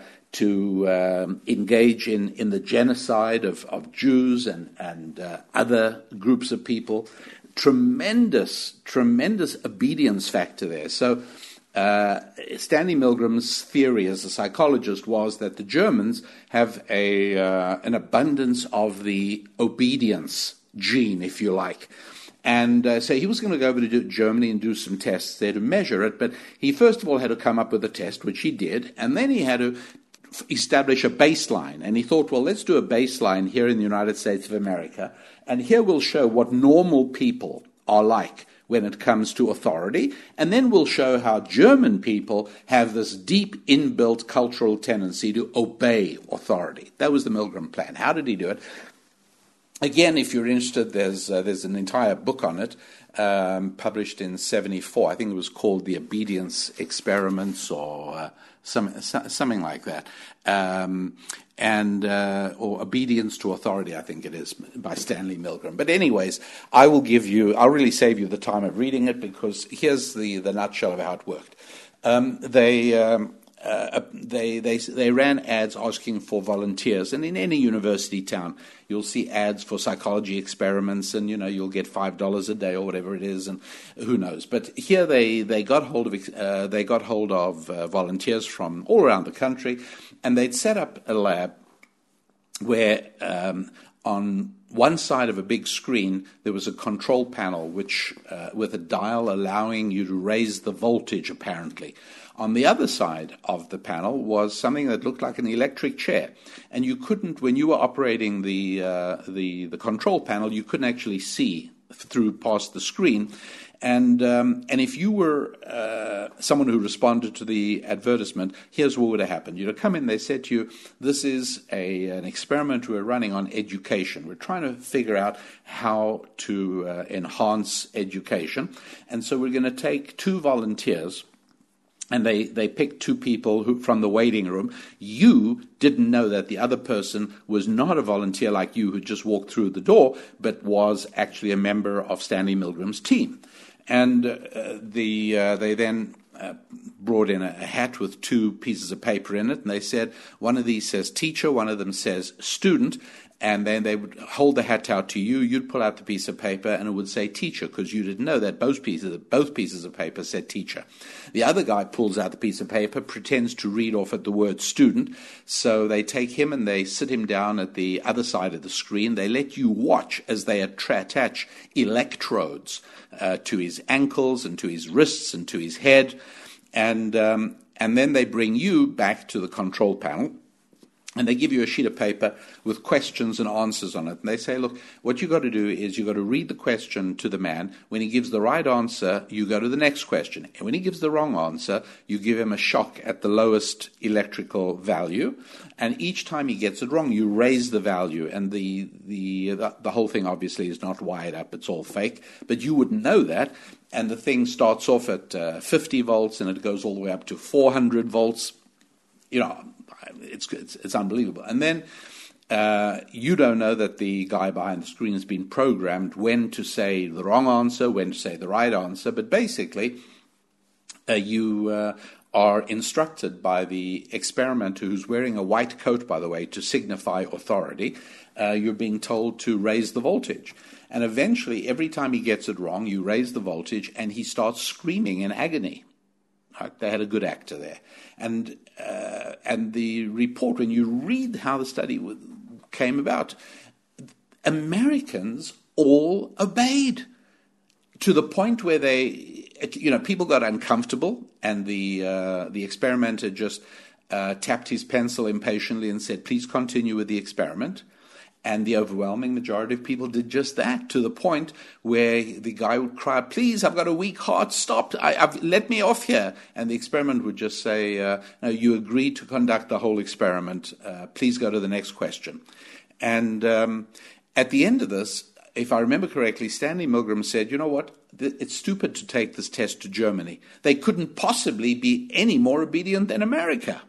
engage in the genocide of Jews and other groups of people. Tremendous obedience factor there. So Stanley Milgram's theory as a psychologist was that the Germans have an abundance of the obedience gene, if you like. And so he was going to go over to Germany and do some tests there to measure it, but he first of all had to come up with a test, which he did, and then he had to establish a baseline. And he thought, well, let's do a baseline here in the United States of America, and here we'll show what normal people are like when it comes to authority, and then we'll show how German people have this deep inbuilt cultural tendency to obey authority. That was the Milgram plan. How did he do it? Again, if you're interested, there's an entire book on it, published in 1974. I think it was called The Obedience Experiments or something like that. Or Obedience to Authority, I think it is, by Stanley Milgram. But anyways, I'll really save you the time of reading it, because here's the nutshell of how it worked. They ran ads asking for volunteers, and in any university town, you'll see ads for psychology experiments, and you'll get $5 a day or whatever it is, and who knows. But here they got hold of volunteers from all around the country, and they'd set up a lab where on one side of a big screen, there was a control panel which with a dial allowing you to raise the voltage, apparently. On the other side of the panel was something that looked like an electric chair. And you couldn't, when you were operating the control panel, you couldn't actually see through past the screen. And if you were someone who responded to the advertisement, here's what would have happened. You'd have come in, they said to you, this is an experiment we're running on education. We're trying to figure out how to enhance education. And so we're going to take 2 volunteers, and they picked 2 people from the waiting room. You didn't know that the other person was not a volunteer like you who just walked through the door, but was actually a member of Stanley Milgram's team. And they then brought in a hat with 2 pieces of paper in it, and they said, one of these says teacher, one of them says student, and then they would hold the hat out to you. You'd pull out the piece of paper, and it would say teacher, because you didn't know that both pieces of paper said teacher. The other guy pulls out the piece of paper, pretends to read off at the word student, so they take him and they sit him down at the other side of the screen. They let you watch as they attach electrodes to his ankles and to his wrists and to his head, and then they bring you back to the control panel, and they give you a sheet of paper with questions and answers on it. And they say, look, what you've got to do is you've got to read the question to the man. When he gives the right answer, you go to the next question. And when he gives the wrong answer, you give him a shock at the lowest electrical value. And each time he gets it wrong, you raise the value. And the whole thing obviously is not wired up. It's all fake. But you wouldn't know that. And the thing starts off at 50 volts, and it goes all the way up to 400 volts. You know, it's unbelievable. And then you don't know that the guy behind the screen has been programmed when to say the wrong answer, when to say the right answer. But basically, you are instructed by the experimenter, who's wearing a white coat, by the way, to signify authority. You're being told to raise the voltage. And eventually, every time he gets it wrong, you raise the voltage, and he starts screaming in agony. Right? They had a good actor there. And the report, when you read how the study came about, Americans all obeyed to the point where people got uncomfortable, and the experimenter just tapped his pencil impatiently and said, please continue with the experiment. And the overwhelming majority of people did just that, to the point where the guy would cry, please, I've got a weak heart, stop, let me off here. And the experiment would just say, no, you agreed to conduct the whole experiment, please go to the next question. And at the end of this, if I remember correctly, Stanley Milgram said, you know what, it's stupid to take this test to Germany. They couldn't possibly be any more obedient than America.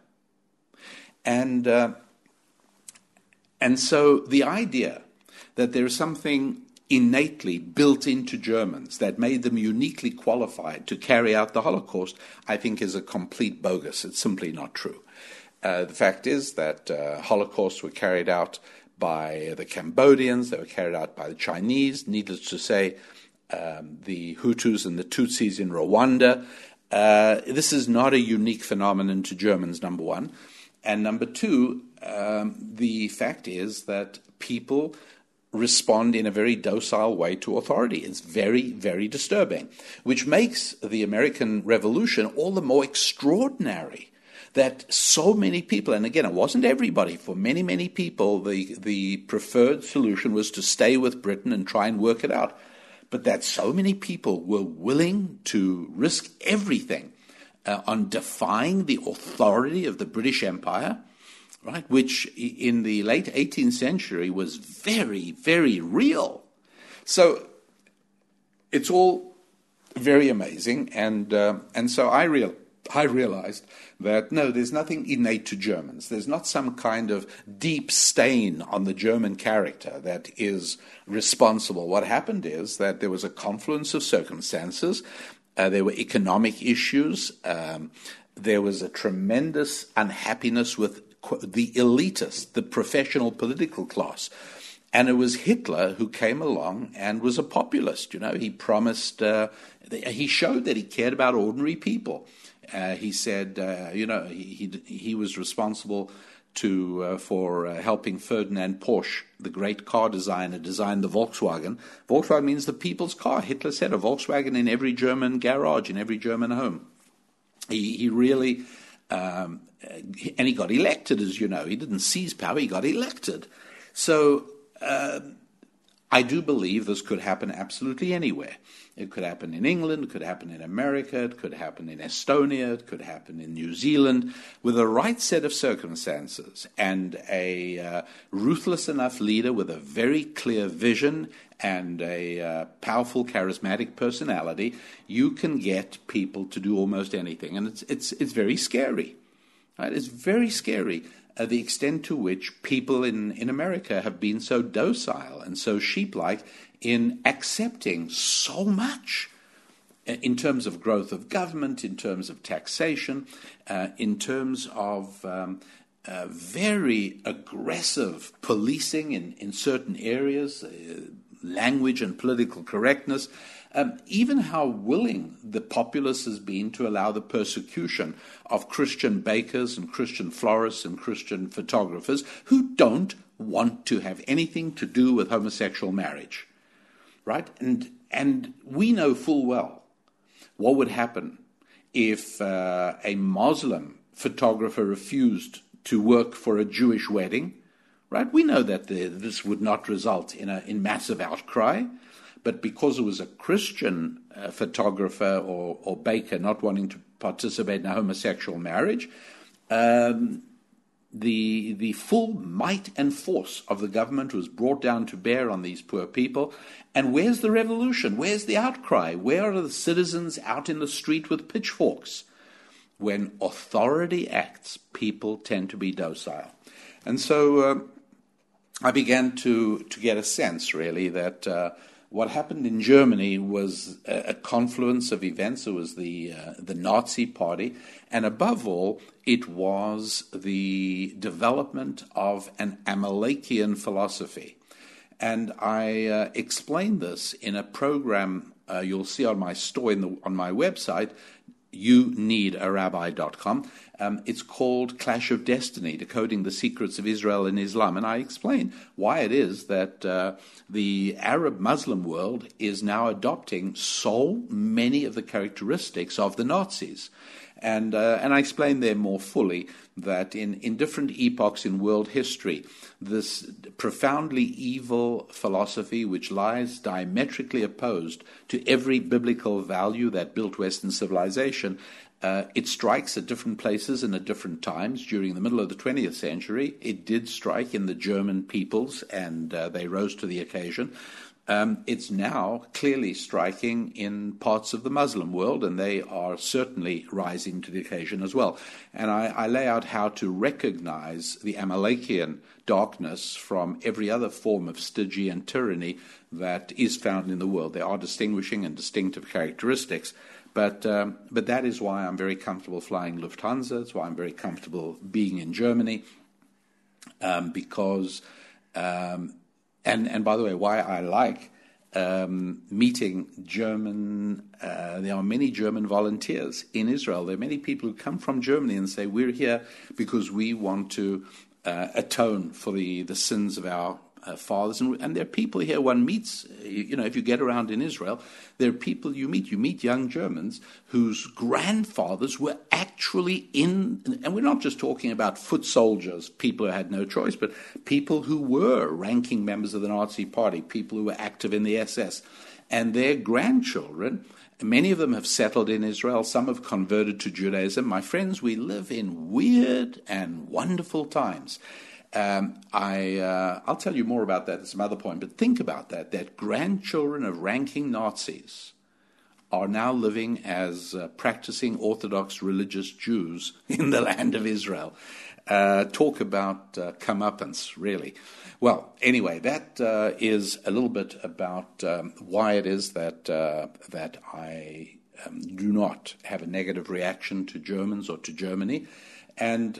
And so the idea that there is something innately built into Germans that made them uniquely qualified to carry out the Holocaust, I think is a complete bogus. It's simply not true. The fact is that Holocausts were carried out by the Cambodians, they were carried out by the Chinese, needless to say, the Hutus and the Tutsis in Rwanda. This is not a unique phenomenon to Germans, number one. And number two, the fact is that people respond in a very docile way to authority. It's very, very disturbing, which makes the American Revolution all the more extraordinary, that so many people, and again, it wasn't everybody, for many, many people, the preferred solution was to stay with Britain and try and work it out. But that so many people were willing to risk everything on defying the authority of the British Empire, right, which in the late 18th century was very, very real. So it's all very amazing, and so I realized that, no, there's nothing innate to Germans. There's not some kind of deep stain on the German character that is responsible. What happened is that there was a confluence of circumstances. There were economic issues. There was a tremendous unhappiness with the elitists, the professional political class. And it was Hitler who came along and was a populist. You know, he promised, he showed that he cared about ordinary people. He said, he was responsible for helping Ferdinand Porsche, the great car designer, design the Volkswagen. Volkswagen means the people's car. Hitler said a Volkswagen in every German garage, in every German home. He really, and he got elected, as you know. He didn't seize power, he got elected. So I do believe this could happen absolutely anywhere. It could happen in England, it could happen in America, it could happen in Estonia, it could happen in New Zealand, with the right set of circumstances and a ruthless enough leader with a very clear vision and a powerful, charismatic personality. You can get people to do almost anything, and it's very scary. Right? It's very scary. The extent to which people in America have been so docile and so sheep-like in accepting so much in terms of growth of government, in terms of taxation, in terms of very aggressive policing in certain areas, language and political correctness, even how willing the populace has been to allow the persecution of Christian bakers and Christian florists and Christian photographers who don't want to have anything to do with homosexual marriage, right? And we know full well what would happen if a Muslim photographer refused to work for a Jewish wedding, right? We know that this would not result in massive outcry. But because it was a Christian photographer or baker not wanting to participate in a homosexual marriage, the full might and force of the government was brought down to bear on these poor people. And where's the revolution? Where's the outcry? Where are the citizens out in the street with pitchforks? When authority acts, people tend to be docile. And so I began to get a sense, really, that what happened in Germany was a confluence of events. It was the Nazi Party, and above all, it was the development of an Amalekian philosophy. And I explained this in a program you'll see on my store on my website, youneedarabbi.com. It's called Clash of Destiny, Decoding the Secrets of Israel and Islam. And I explain why it is that the Arab-Muslim world is now adopting so many of the characteristics of the Nazis. And I explain there more fully that in different epochs in world history, this profoundly evil philosophy, which lies diametrically opposed to every biblical value that built Western civilization, it strikes at different places and at different times. During the middle of the 20th century, it did strike in the German peoples, and they rose to the occasion. It's now clearly striking in parts of the Muslim world, and they are certainly rising to the occasion as well. And I lay out how to recognize the Amalekian darkness from every other form of Stygian tyranny that is found in the world. There are distinguishing and distinctive characteristics, but that is why I'm very comfortable flying Lufthansa. It's why I'm very comfortable being in Germany, because... And by the way, why I like meeting German, there are many German volunteers in Israel. There are many people who come from Germany and say, we're here because we want to atone for the sins of our fathers. And there are people here one meets, if you get around in Israel, there are people you meet young Germans whose grandfathers were actually and we're not just talking about foot soldiers, people who had no choice, but people who were ranking members of the Nazi Party, people who were active in the SS. And their grandchildren, many of them have settled in Israel, some have converted to Judaism. My friends, we live in weird and wonderful times. I'll tell you more about that at some other point, but think about that grandchildren of ranking Nazis are now living as practicing Orthodox religious Jews in the land of Israel. Talk about comeuppance, really. Well, anyway, that is a little bit about why it is that I do not have a negative reaction to Germans or to Germany, and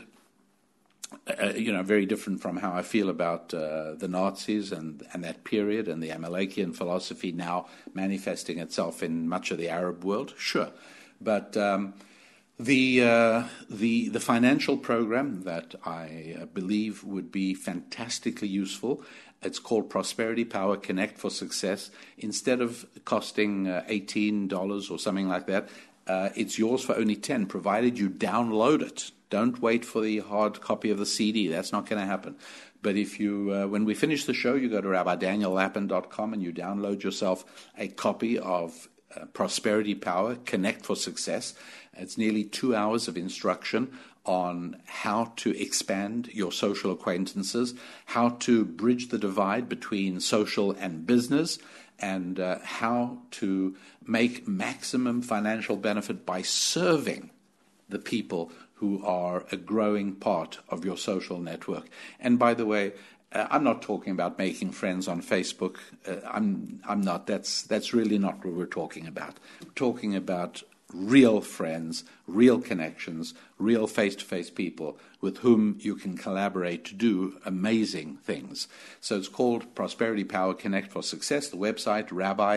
very different from how I feel about the Nazis and that period and the Amalekian philosophy now manifesting itself in much of the Arab world. Sure. But The financial program that I believe would be fantastically useful, it's called Prosperity Power Connect for Success. Instead of costing $18 or something like that, it's yours for only $10, provided you download it. Don't wait for the hard copy of the CD. That's not going to happen. But if you, when we finish the show, you go to RabbiDanielLapin.com and you download yourself a copy of Prosperity Power Connect for Success. It's nearly 2 hours of instruction on how to expand your social acquaintances, how to bridge the divide between social and business, and how to make maximum financial benefit by serving the people who are a growing part of your social network. And by the way, I'm not talking about making friends on Facebook. I'm not. That's really not what we're talking about. We're talking about real friends, real connections, real face-to-face people with whom you can collaborate to do amazing things. So it's called Prosperity Power Connect for Success. The website,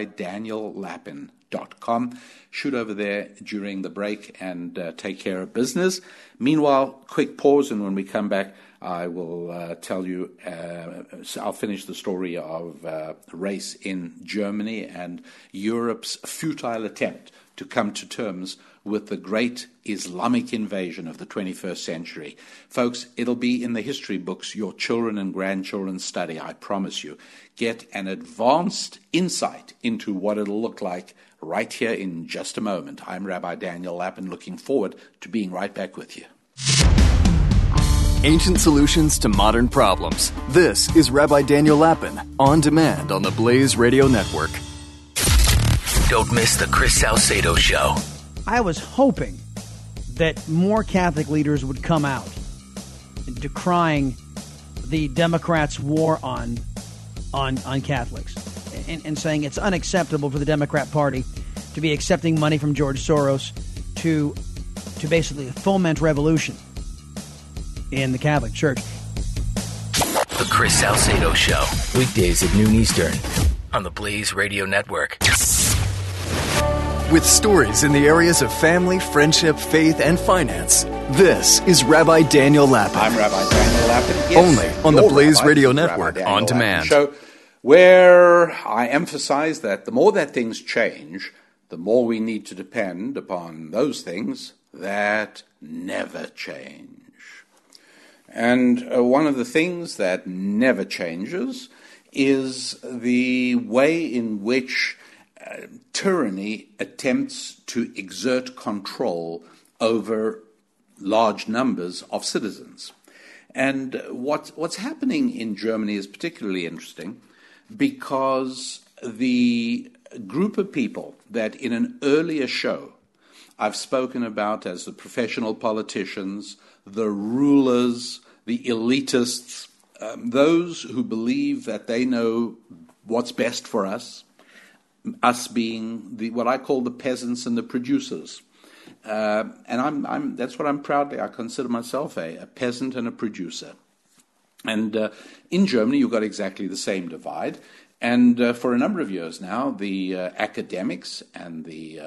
RabbiDanielLapin.com. Shoot over there during the break and take care of business. Meanwhile, quick pause, and when we come back, I will tell you, I'll finish the story of a race in Germany and Europe's futile attempt to come to terms with the great Islamic invasion of the 21st century. Folks, it'll be in the history books your children and grandchildren study, I promise you. Get an advanced insight into what it'll look like right here in just a moment. I'm Rabbi Daniel Lapin, looking forward to being right back with you. Ancient solutions to modern problems. This is Rabbi Daniel Lapin, on demand on the Blaze Radio Network. Don't miss the Chris Salcedo Show. I was hoping that more Catholic leaders would come out decrying the Democrats' war on Catholics and saying it's unacceptable for the Democrat Party to be accepting money from George Soros to basically foment revolution in the Catholic Church. The Chris Salcedo Show. Weekdays at noon Eastern on the Blaze Radio Network. With stories in the areas of family, friendship, faith, and finance, this is Rabbi Daniel Lapin. I'm Rabbi Daniel Lapin. Yes, only on the Blaze Radio Rabbi Network, Daniel on Lapin demand. Show, where I emphasize that the more that things change, the more we need to depend upon those things that never change. And one of the things that never changes is the way in which tyranny attempts to exert control over large numbers of citizens. And what's happening in Germany is particularly interesting because the group of people that in an earlier show I've spoken about as the professional politicians, the rulers, the elitists, those who believe that they know what's best for us being what I call the peasants and the producers. And that's what I'm proudly, I consider myself a peasant and a producer. And in Germany, you've got exactly the same divide. And for a number of years now, the academics and the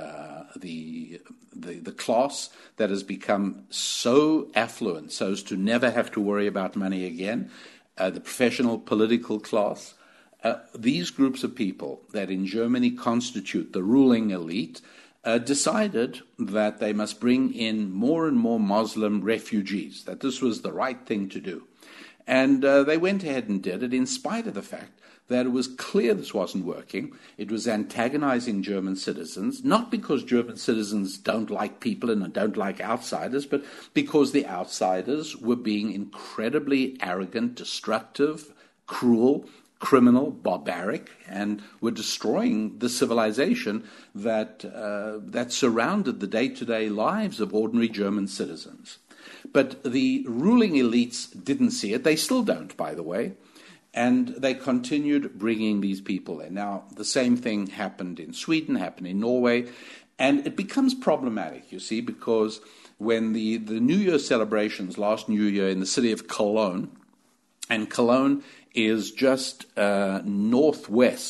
class that has become so affluent so as to never have to worry about money again, the professional political class, these groups of people that in Germany constitute the ruling elite decided that they must bring in more and more Muslim refugees, that this was the right thing to do. And they went ahead and did it in spite of the fact that it was clear this wasn't working. It was antagonizing German citizens, not because German citizens don't like people and don't like outsiders, but because the outsiders were being incredibly arrogant, destructive, cruel, criminal, barbaric, and were destroying the civilization that surrounded the day-to-day lives of ordinary German citizens. But the ruling elites didn't see it. They still don't, by the way. And they continued bringing these people in. Now, the same thing happened in Sweden, happened in Norway, and it becomes problematic, you see, because when the New Year celebrations, last New Year in the city of Cologne, and Cologne is just northwest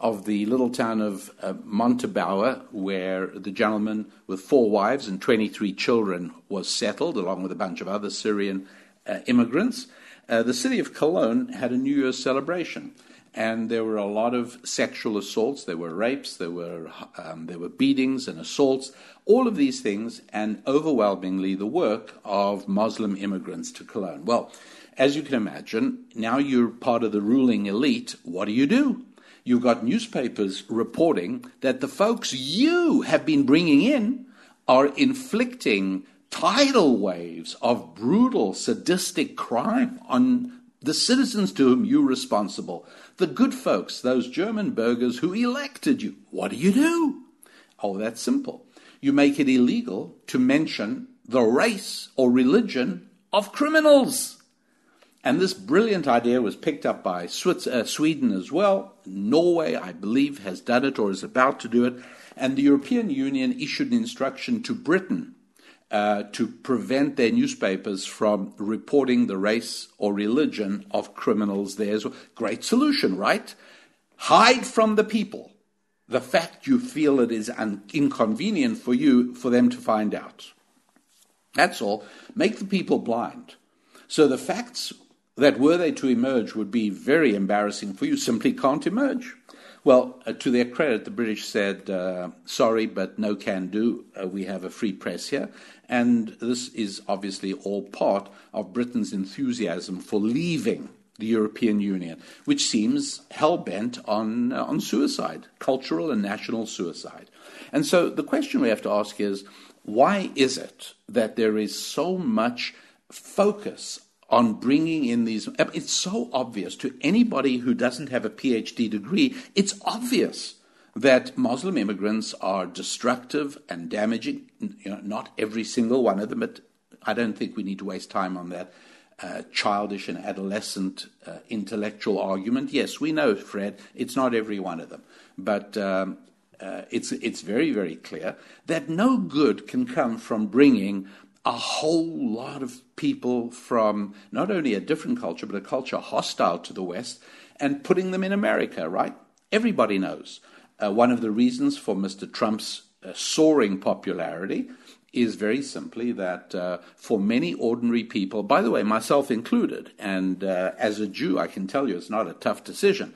of the little town of Montabaur, where the gentleman with 4 wives and 23 children was settled, along with a bunch of other Syrian immigrants. The city of Cologne had a New Year's celebration, and there were a lot of sexual assaults. There were rapes, there were beatings and assaults, all of these things, and overwhelmingly the work of Muslim immigrants to Cologne. Well, as you can imagine, now you're part of the ruling elite. What do? You've got newspapers reporting that the folks you have been bringing in are inflicting tidal waves of brutal, sadistic crime on the citizens to whom you're responsible. The good folks, those German burghers who elected you. What do? Oh, that's simple. You make it illegal to mention the race or religion of criminals. And this brilliant idea was picked up by Sweden as well. Norway, I believe, has done it or is about to do it. And the European Union issued an instruction to Britain to prevent their newspapers from reporting the race or religion of criminals there as well. Great solution, right? Hide from the people the fact you feel it is inconvenient for them to find out. That's all. Make the people blind. So the facts that were they to emerge would be very embarrassing for you, simply can't emerge. Well, to their credit, the British said, sorry, but no can do. We have a free press here. And this is obviously all part of Britain's enthusiasm for leaving the European Union, which seems hell-bent on suicide, cultural and national suicide. And so the question we have to ask is, why is it that there is so much focus on bringing in these? It's so obvious to anybody who doesn't have a PhD degree. It's obvious that Muslim immigrants are destructive and damaging. Not every single one of them, but I don't think we need to waste time on that childish and adolescent intellectual argument. Yes, we know, Fred, it's not every one of them, but it's very, very clear that no good can come from bringing a whole lot of people from not only a different culture, but a culture hostile to the West, and putting them in America, right? Everybody knows. One of the reasons for Mr. Trump's soaring popularity is very simply that for many ordinary people, by the way, myself included, and as a Jew, I can tell you it's not a tough decision.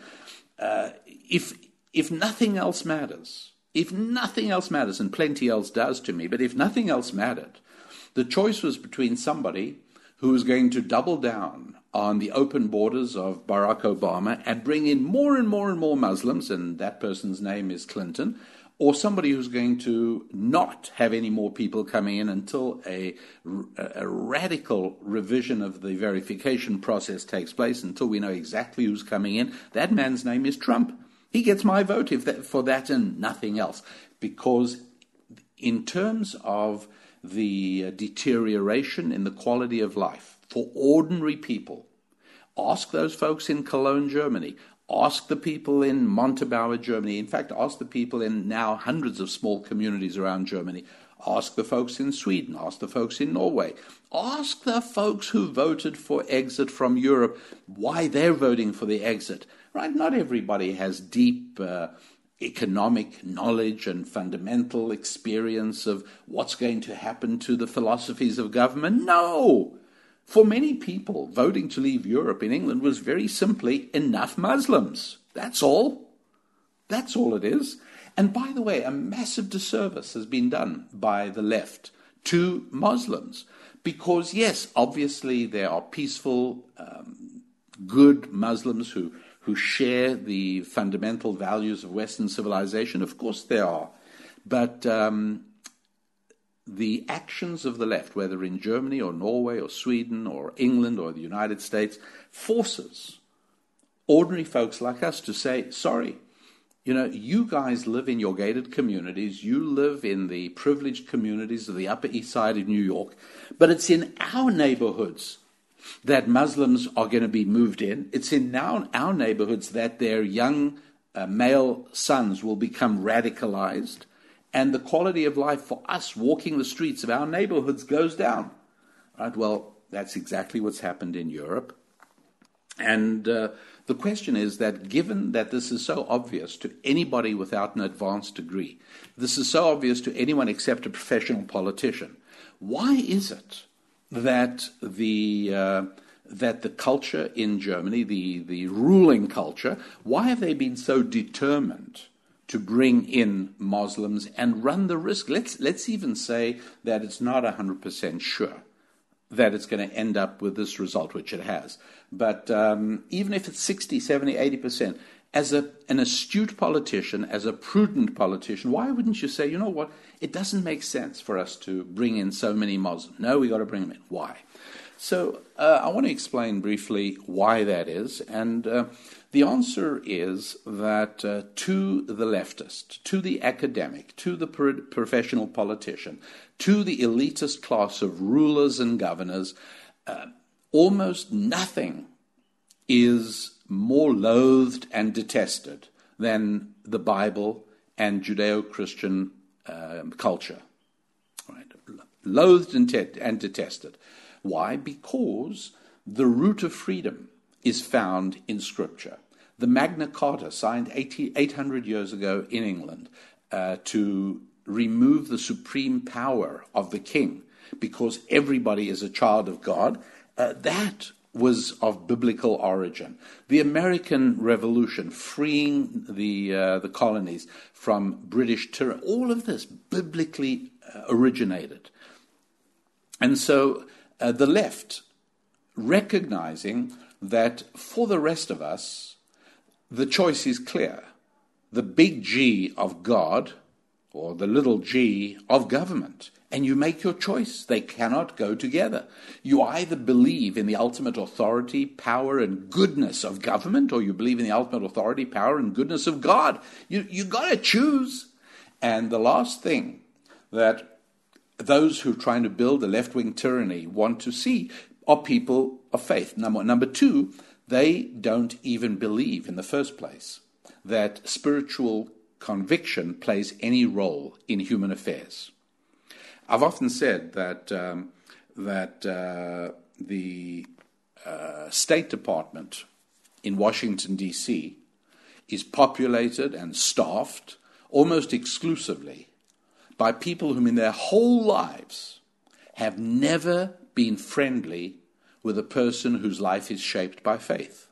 If nothing else matters, and plenty else does to me, but if nothing else mattered, the choice was between somebody who was going to double down on the open borders of Barack Obama and bring in more and more and more Muslims, and that person's name is Clinton, or somebody who's going to not have any more people coming in until a radical revision of the verification process takes place, until we know exactly who's coming in. That man's name is Trump. He gets my vote for that and nothing else. Because in terms of the deterioration in the quality of life for ordinary people, ask those folks in Cologne, Germany. Ask the people in Montabaur, Germany. In fact, ask the people in now hundreds of small communities around Germany. Ask the folks in Sweden. Ask the folks in Norway. Ask the folks who voted for exit from Europe why they're voting for the exit. Right? Not everybody has deep economic knowledge and fundamental experience of what's going to happen to the philosophies of government. No! For many people, voting to leave Europe in England was very simply enough Muslims. That's all. That's all it is. And by the way, a massive disservice has been done by the left to Muslims. Because, yes, obviously there are peaceful, good Muslims who share the fundamental values of Western civilization. Of course there are. But the actions of the left, whether in Germany or Norway or Sweden or England or the United States, forces ordinary folks like us to say, sorry, you guys live in your gated communities, you live in the privileged communities of the Upper East Side of New York, but it's in our neighborhoods that Muslims are going to be moved in. It's in our neighborhoods that their young male sons will become radicalized. And the quality of life for us walking the streets of our neighborhoods goes down. Right? Well, that's exactly what's happened in Europe. And the question is that given that this is so obvious to anybody without an advanced degree, this is so obvious to anyone except a professional politician, why is it that the culture in Germany, the ruling culture, why have they been so determined to bring in Muslims and run the risk? Let's even say that it's not 100% sure that it's going to end up with this result, which it has. But even if it's 60, 70, 80%, as an astute politician, as a prudent politician, why wouldn't you say, you know what, it doesn't make sense for us to bring in so many Muslims. No, we got to bring them in. Why? So I want to explain briefly why that is. And the answer is that to the leftist, to the academic, to the professional politician, to the elitist class of rulers and governors, almost nothing is more loathed and detested than the Bible and Judeo-Christian culture. Right? Loathed and detested. Why? Because the root of freedom is found in Scripture. The Magna Carta, signed 800 years ago in England, to remove the supreme power of the king, because everybody is a child of God, that was of biblical origin. The American Revolution, freeing the colonies from British tyranny, all of this biblically originated. And so the left, recognizing that for the rest of us, the choice is clear. The big G of God or the little g of government. And you make your choice. They cannot go together. You either believe in the ultimate authority, power, and goodness of government, or you believe in the ultimate authority, power, and goodness of God. You got to choose. And the last thing that those who are trying to build a left-wing tyranny want to see are people of faith. Number two, they don't even believe in the first place that spiritual conviction plays any role in human affairs. I've often said that the State Department in Washington, D.C. is populated and staffed almost exclusively by people whom in their whole lives have never been friendly with a person whose life is shaped by faith.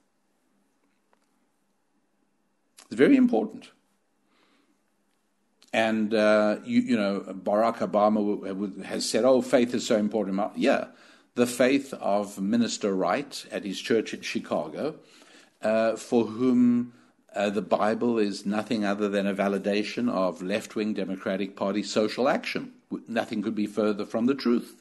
It's very important. And, Barack Obama has said, faith is so important. Yeah, the faith of Minister Wright at his church in Chicago, for whom the Bible is nothing other than a validation of left-wing Democratic Party social action. Nothing could be further from the truth.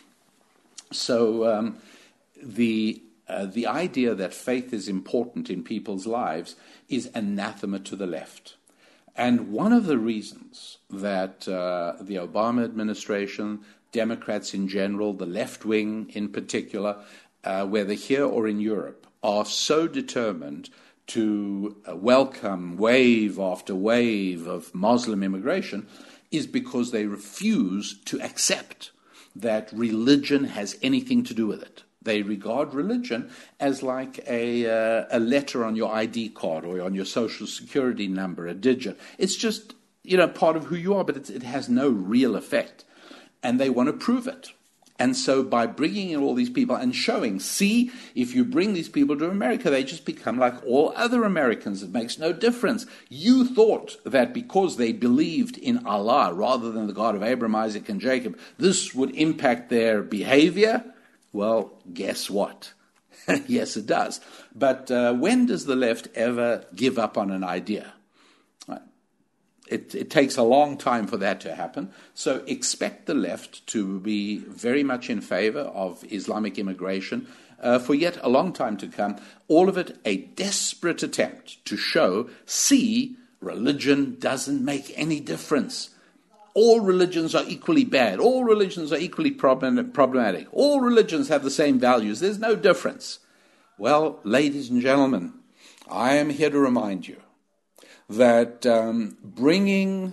So the idea that faith is important in people's lives is anathema to the left. And one of the reasons that the Obama administration, Democrats in general, the left wing in particular, whether here or in Europe, are so determined to welcome wave after wave of Muslim immigration is because they refuse to accept that religion has anything to do with it. They regard religion as like a letter on your ID card or on your social security number, a digit. It's just, part of who you are, but it has no real effect. And they want to prove it. And so by bringing in all these people and showing, see, if you bring these people to America, they just become like all other Americans. It makes no difference. You thought that because they believed in Allah rather than the God of Abraham, Isaac, and Jacob, this would impact their behavior. Well, guess what? Yes, it does. But when does the left ever give up on an idea? Right. It takes a long time for that to happen. So expect the left to be very much in favor of Islamic immigration for yet a long time to come. All of it a desperate attempt to show, see, religion doesn't make any difference. All religions are equally bad. All religions are equally problematic. All religions have the same values. There's no difference. Well, ladies and gentlemen, I am here to remind you that bringing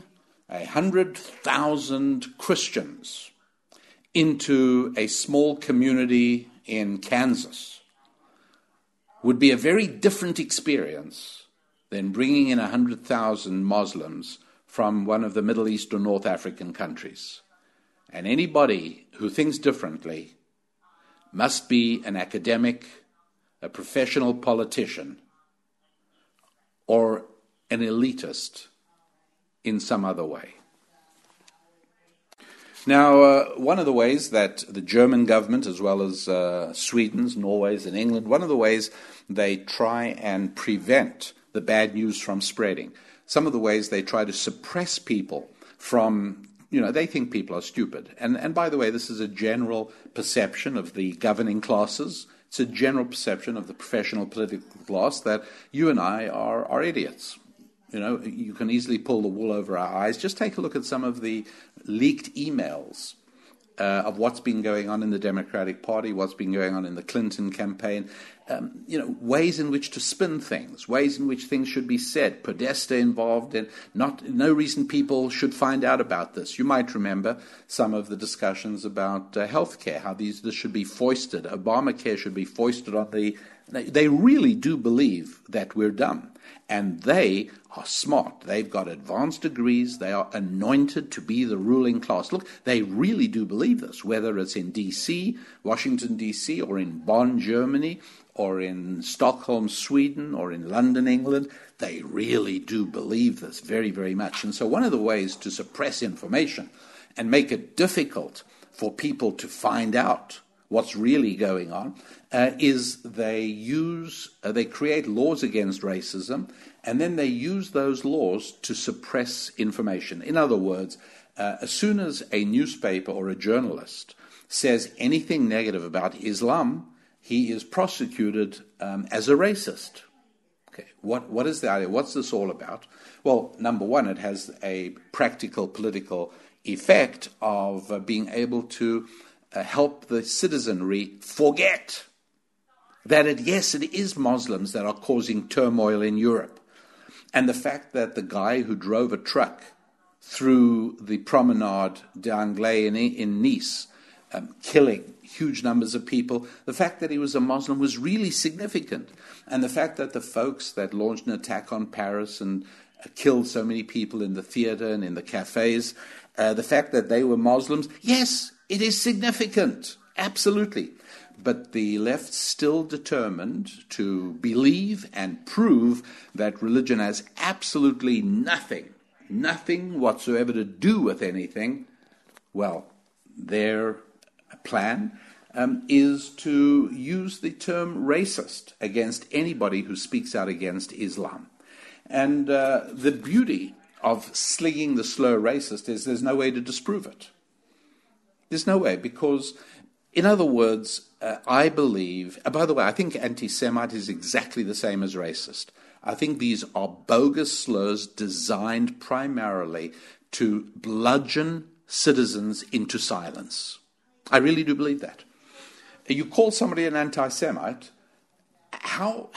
100,000 Christians into a small community in Kansas would be a very different experience than bringing in 100,000 Muslims from one of the Middle East or North African countries. And anybody who thinks differently must be an academic, a professional politician, or an elitist in some other way. Now, one of the ways that the German government, as well as Sweden's, Norway's, and England, one of the ways they try and prevent the bad news from spreading, some of the ways they try to suppress people from, they think people are stupid. And by the way, this is a general perception of the governing classes. It's a general perception of the professional political class that you and I are idiots. You can easily pull the wool over our eyes. Just take a look at some of the leaked emails of what's been going on in the Democratic Party, what's been going on in the Clinton campaign, ways in which to spin things, ways in which things should be said, Podesta involved, and no reason people should find out about this. You might remember some of the discussions about healthcare, how this should be foisted, Obamacare should be foisted on the... They really do believe that we're dumb. And they are smart. They've got advanced degrees. They are anointed to be the ruling class. Look, they really do believe this, whether it's in D.C., Washington, D.C., or in Bonn, Germany, or in Stockholm, Sweden, or in London, England. They really do believe this very, very much. And so one of the ways to suppress information and make it difficult for people to find out what's really going on is they create laws against racism, and then they use those laws to suppress information. In other words, as soon as a newspaper or a journalist says anything negative about Islam, he is prosecuted as a racist. Okay, what is the idea? What's this all about? Well, number one, it has a practical political effect of being able to help the citizenry forget that it is Muslims that are causing turmoil in Europe. And the fact that the guy who drove a truck through the Promenade d'Anglais in Nice, killing huge numbers of people, the fact that he was a Muslim was really significant. And the fact that the folks that launched an attack on Paris and killed so many people in the theater and in the cafes, the fact that they were Muslims, yes, it is significant, absolutely. But the left still determined to believe and prove that religion has absolutely nothing whatsoever to do with anything. Well, their plan is to use the term racist against anybody who speaks out against Islam. And the beauty of slinging the slur racist is there's no way to disprove it. There's no way, because, in other words, I believe, by the way, I think anti-Semite is exactly the same as racist. I think these are bogus slurs designed primarily to bludgeon citizens into silence. I really do believe that. You call somebody an anti-Semite, how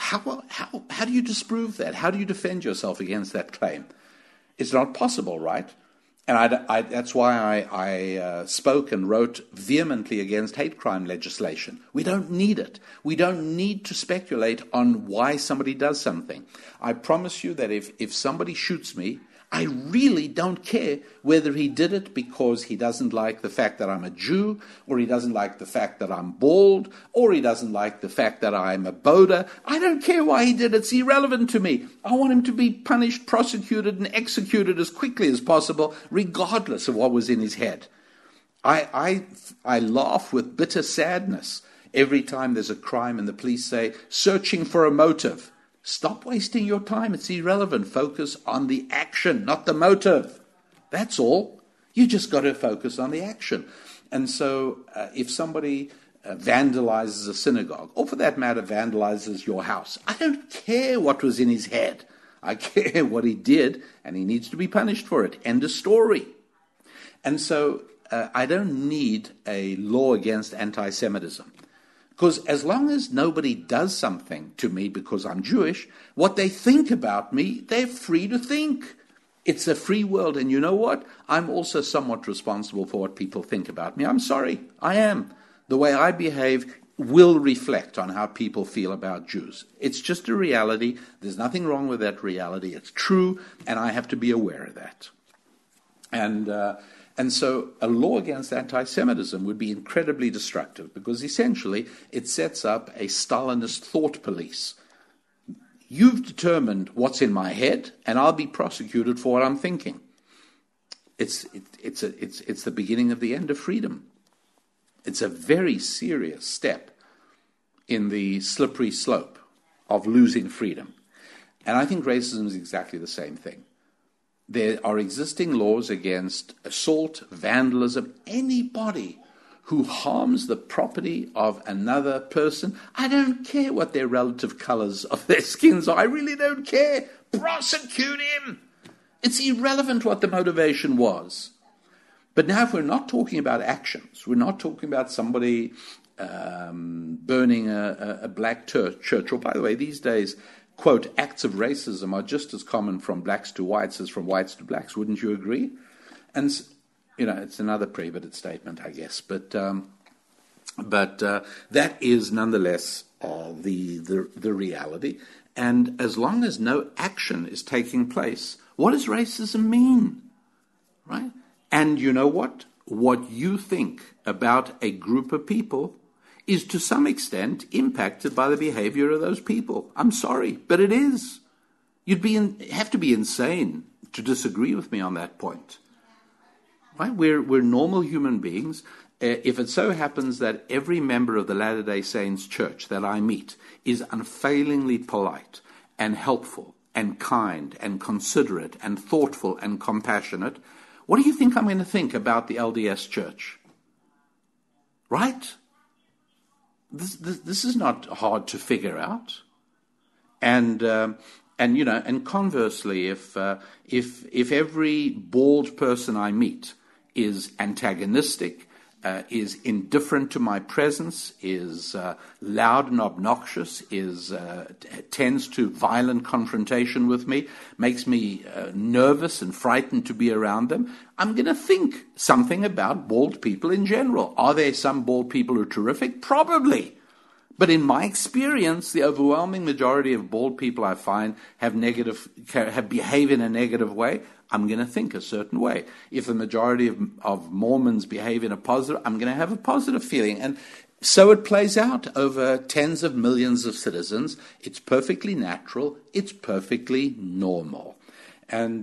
do you disprove that? How do you defend yourself against that claim? It's not possible, right? And that's why I spoke and wrote vehemently against hate crime legislation. We don't need it. We don't need to speculate on why somebody does something. I promise you that if somebody shoots me, I really don't care whether he did it because he doesn't like the fact that I'm a Jew, or he doesn't like the fact that I'm bald, or he doesn't like the fact that I'm a Boda. I don't care why he did it. It's irrelevant to me. I want him to be punished, prosecuted, and executed as quickly as possible, regardless of what was in his head. I laugh with bitter sadness every time there's a crime and the police say, searching for a motive. Stop wasting your time. It's irrelevant. Focus on the action, not the motive. That's all. You just got to focus on the action. And so if somebody vandalizes a synagogue, or for that matter, vandalizes your house, I don't care what was in his head. I care what he did, and he needs to be punished for it. End of story. And so I don't need a law against anti-Semitism. Because as long as nobody does something to me because I'm Jewish, what they think about me, they're free to think. It's a free world. And you know what? I'm also somewhat responsible for what people think about me. I'm sorry. I am. The way I behave will reflect on how people feel about Jews. It's just a reality. There's nothing wrong with that reality. It's true, and I have to be aware of that. And so a law against anti-Semitism would be incredibly destructive, because essentially it sets up a Stalinist thought police. You've determined what's in my head, and I'll be prosecuted for what I'm thinking. It's the beginning of the end of freedom. It's a very serious step in the slippery slope of losing freedom. And I think racism is exactly the same thing. There are existing laws against assault, vandalism, anybody who harms the property of another person. I don't care what their relative colors of their skins are. I really don't care. Prosecute him. It's irrelevant what the motivation was. But now if we're not talking about actions, we're not talking about somebody burning a black church, or by the way, these days, quote, acts of racism are just as common from blacks to whites as from whites to blacks. Wouldn't you agree? And, it's another prohibited statement, I guess. But that is nonetheless the reality. And as long as no action is taking place, what does racism mean? Right? And you know what? What you think about a group of people is to some extent impacted by the behavior of those people. I'm sorry, but it is. You'd have to be insane to disagree with me on that point. Right? We're normal human beings. If it so happens that every member of the Latter-day Saints Church that I meet is unfailingly polite and helpful and kind and considerate and thoughtful and compassionate, what do you think I'm going to think about the LDS Church? Right? This is not hard to figure out. And conversely, if every bald person I meet is antagonistic, is indifferent to my presence, is loud and obnoxious, tends to violent confrontation with me, makes me nervous and frightened to be around them, I'm going to think something about bald people in general. Are there some bald people who are terrific? Probably. But in my experience, the overwhelming majority of bald people I find have behave in a negative way. I'm going to think a certain way. If the majority of Mormons behave in a positive, I'm going to have a positive feeling. And so it plays out over tens of millions of citizens. It's perfectly natural. It's perfectly normal. And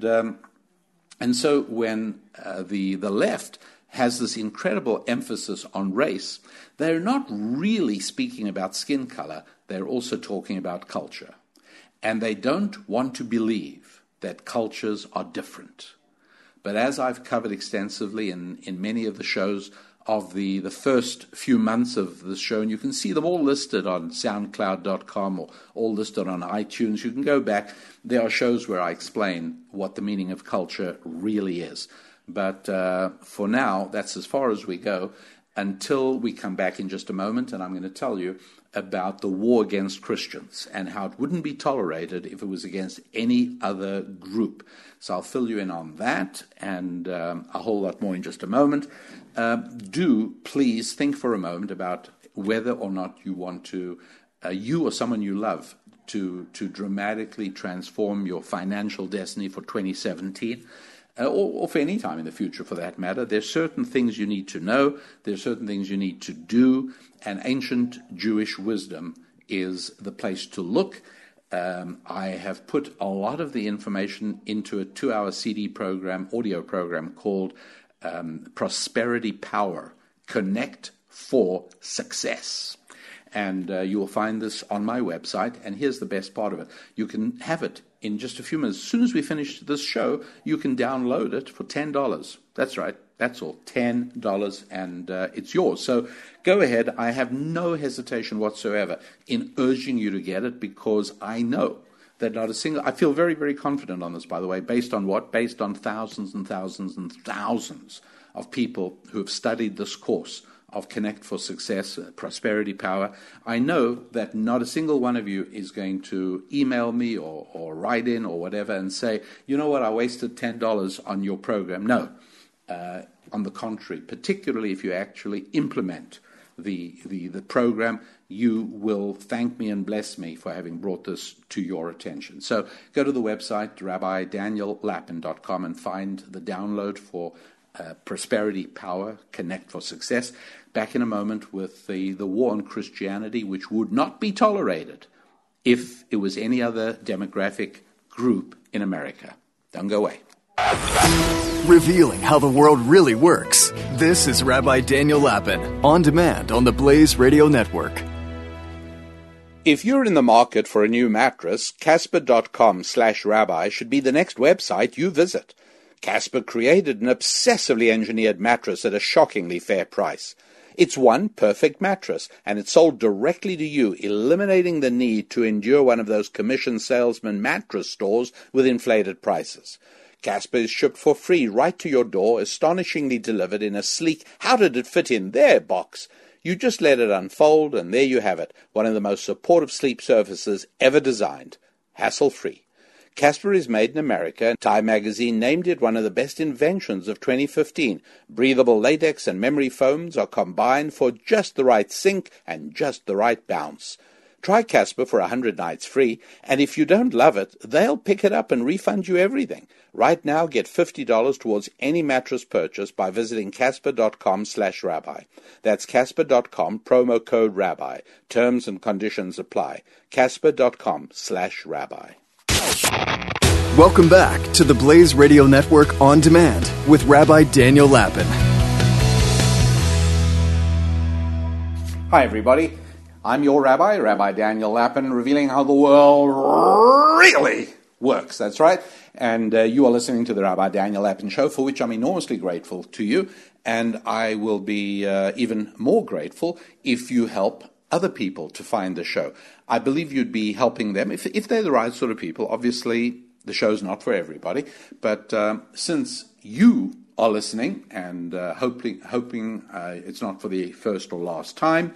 so when the left has this incredible emphasis on race, they're not really speaking about skin color. They're also talking about culture. And they don't want to believe that cultures are different. But as I've covered extensively in many of the shows of the first few months of the show, and you can see them all listed on SoundCloud.com or all listed on iTunes. You can go back. There are shows where I explain what the meaning of culture really is. But for now, that's as far as we go until we come back in just a moment, and I'm going to tell you about the war against Christians and how it wouldn't be tolerated if it was against any other group. So I'll fill you in on that and a whole lot more in just a moment. Do please think for a moment about whether or not you want to, you or someone you love, to dramatically transform your financial destiny for 2017. Or for any time in the future, for that matter. There's certain things you need to know. There's certain things you need to do. And ancient Jewish wisdom is the place to look. I have put a lot of the information into a 2-hour CD program, audio program called Prosperity Power, Connect for Success. And you will find this on my website. And here's the best part of it. You can have it in just a few minutes. As soon as we finish this show, you can download it for $10. That's right. That's all. $10, and it's yours. So go ahead. I have no hesitation whatsoever in urging you to get it, because I know that not a single... I feel very, very confident on this, by the way. Based on what? Based on thousands and thousands and thousands of people who have studied this course of Connect for Success, Prosperity Power. I know that not a single one of you is going to email me or write in or whatever and say, you know what, I wasted $10 on your program. No. On the contrary, particularly if you actually implement the program, you will thank me and bless me for having brought this to your attention. So go to the website, RabbiDanielLapin.com, and find the download for Prosperity Power, Connect for Success. Back in a moment with the war on Christianity, which would not be tolerated if it was any other demographic group in America. Don't go away. Revealing how the world really works. This is Rabbi Daniel Lapin, on demand on the Blaze Radio Network. If you're in the market for a new mattress, Casper.com/rabbi should be the next website you visit. Casper created an obsessively engineered mattress at a shockingly fair price. It's one perfect mattress, and it's sold directly to you, eliminating the need to endure one of those commission salesman mattress stores with inflated prices. Casper is shipped for free right to your door, astonishingly delivered in a sleek, how did it fit in there box? You just let it unfold, and there you have it, one of the most supportive sleep surfaces ever designed. Hassle-free. Casper is made in America. Time magazine named it one of the best inventions of 2015. Breathable latex and memory foams are combined for just the right sink and just the right bounce. Try Casper for 100 nights free, and if you don't love it, they'll pick it up and refund you everything. Right now, get $50 towards any mattress purchase by visiting Casper.com/rabbi. That's Casper.com, promo code RABBI. Terms and conditions apply. Casper.com/rabbi. Welcome back to the Blaze Radio Network On Demand with Rabbi Daniel Lapin. Hi, everybody. I'm your rabbi, Rabbi Daniel Lapin, revealing how the world really works. That's right. And you are listening to the Rabbi Daniel Lapin Show, for which I'm enormously grateful to you. And I will be even more grateful if you help other people to find the show. I believe you'd be helping them. If they're the right sort of people, obviously the show's not for everybody. But since you are listening and hoping it's not for the first or last time,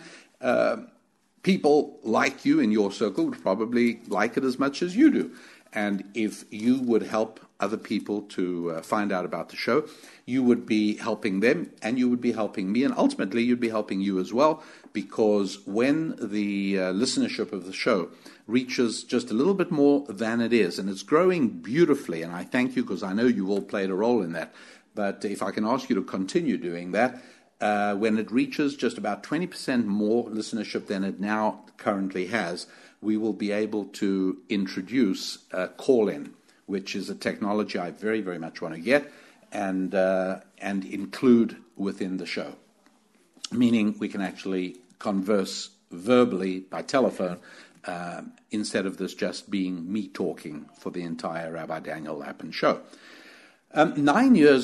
people like you in your circle would probably like it as much as you do. And if you would help other people to find out about the show, you would be helping them and you would be helping me. And ultimately, you'd be helping you as well, because when the listenership of the show reaches just a little bit more than it is, and it's growing beautifully, and I thank you because I know you've all played a role in that. But if I can ask you to continue doing that, when it reaches just about 20% more listenership than it now currently has, we will be able to introduce call-in, which is a technology I very, very much want to get and include within the show. Meaning we can actually converse verbally by telephone instead of this just being me talking for the entire Rabbi Daniel Lapin Show. 10 years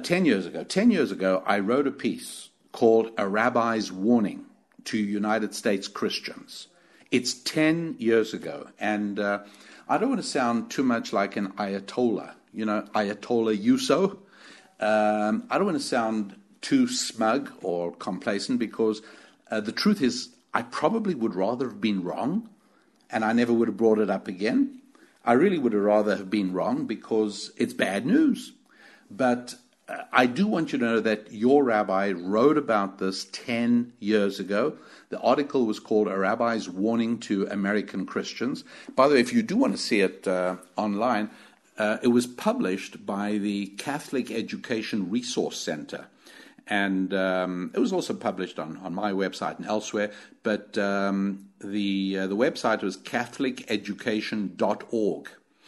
ago, I wrote a piece called A Rabbi's Warning to United States Christians. It's 10 years ago, and I don't want to sound too much like an Ayatollah, Ayatollah Yuso. I don't want to sound too smug or complacent, because the truth is I probably would rather have been wrong, and I never would have brought it up again. I really would have rather have been wrong because it's bad news. But I do want you to know that your rabbi wrote about this 10 years ago. The article was called A Rabbi's Warning to American Christians. By the way, if you do want to see it online, it was published by the Catholic Education Resource Center. And it was also published on my website and elsewhere. But the website was catholiceducation.org.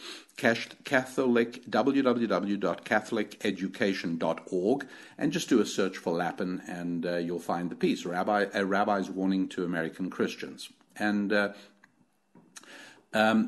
www.catholiceducation.org, and just do a search for Lapin, and you'll find the piece, A Rabbi's Warning to American Christians. And I'm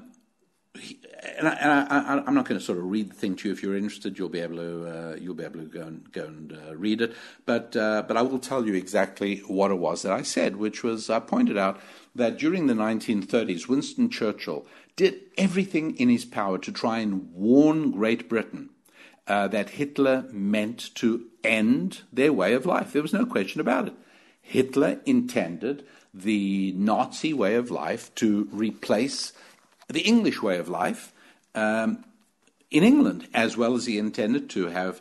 not going to sort of read the thing to you. If you're interested, you'll be able to go and read it. But I will tell you exactly what it was that I said, which was I pointed out that during the 1930s, Winston Churchill did everything in his power to try and warn Great Britain that Hitler meant to end their way of life. There was no question about it. Hitler intended the Nazi way of life to replace the English way of life in England, as well as he intended to have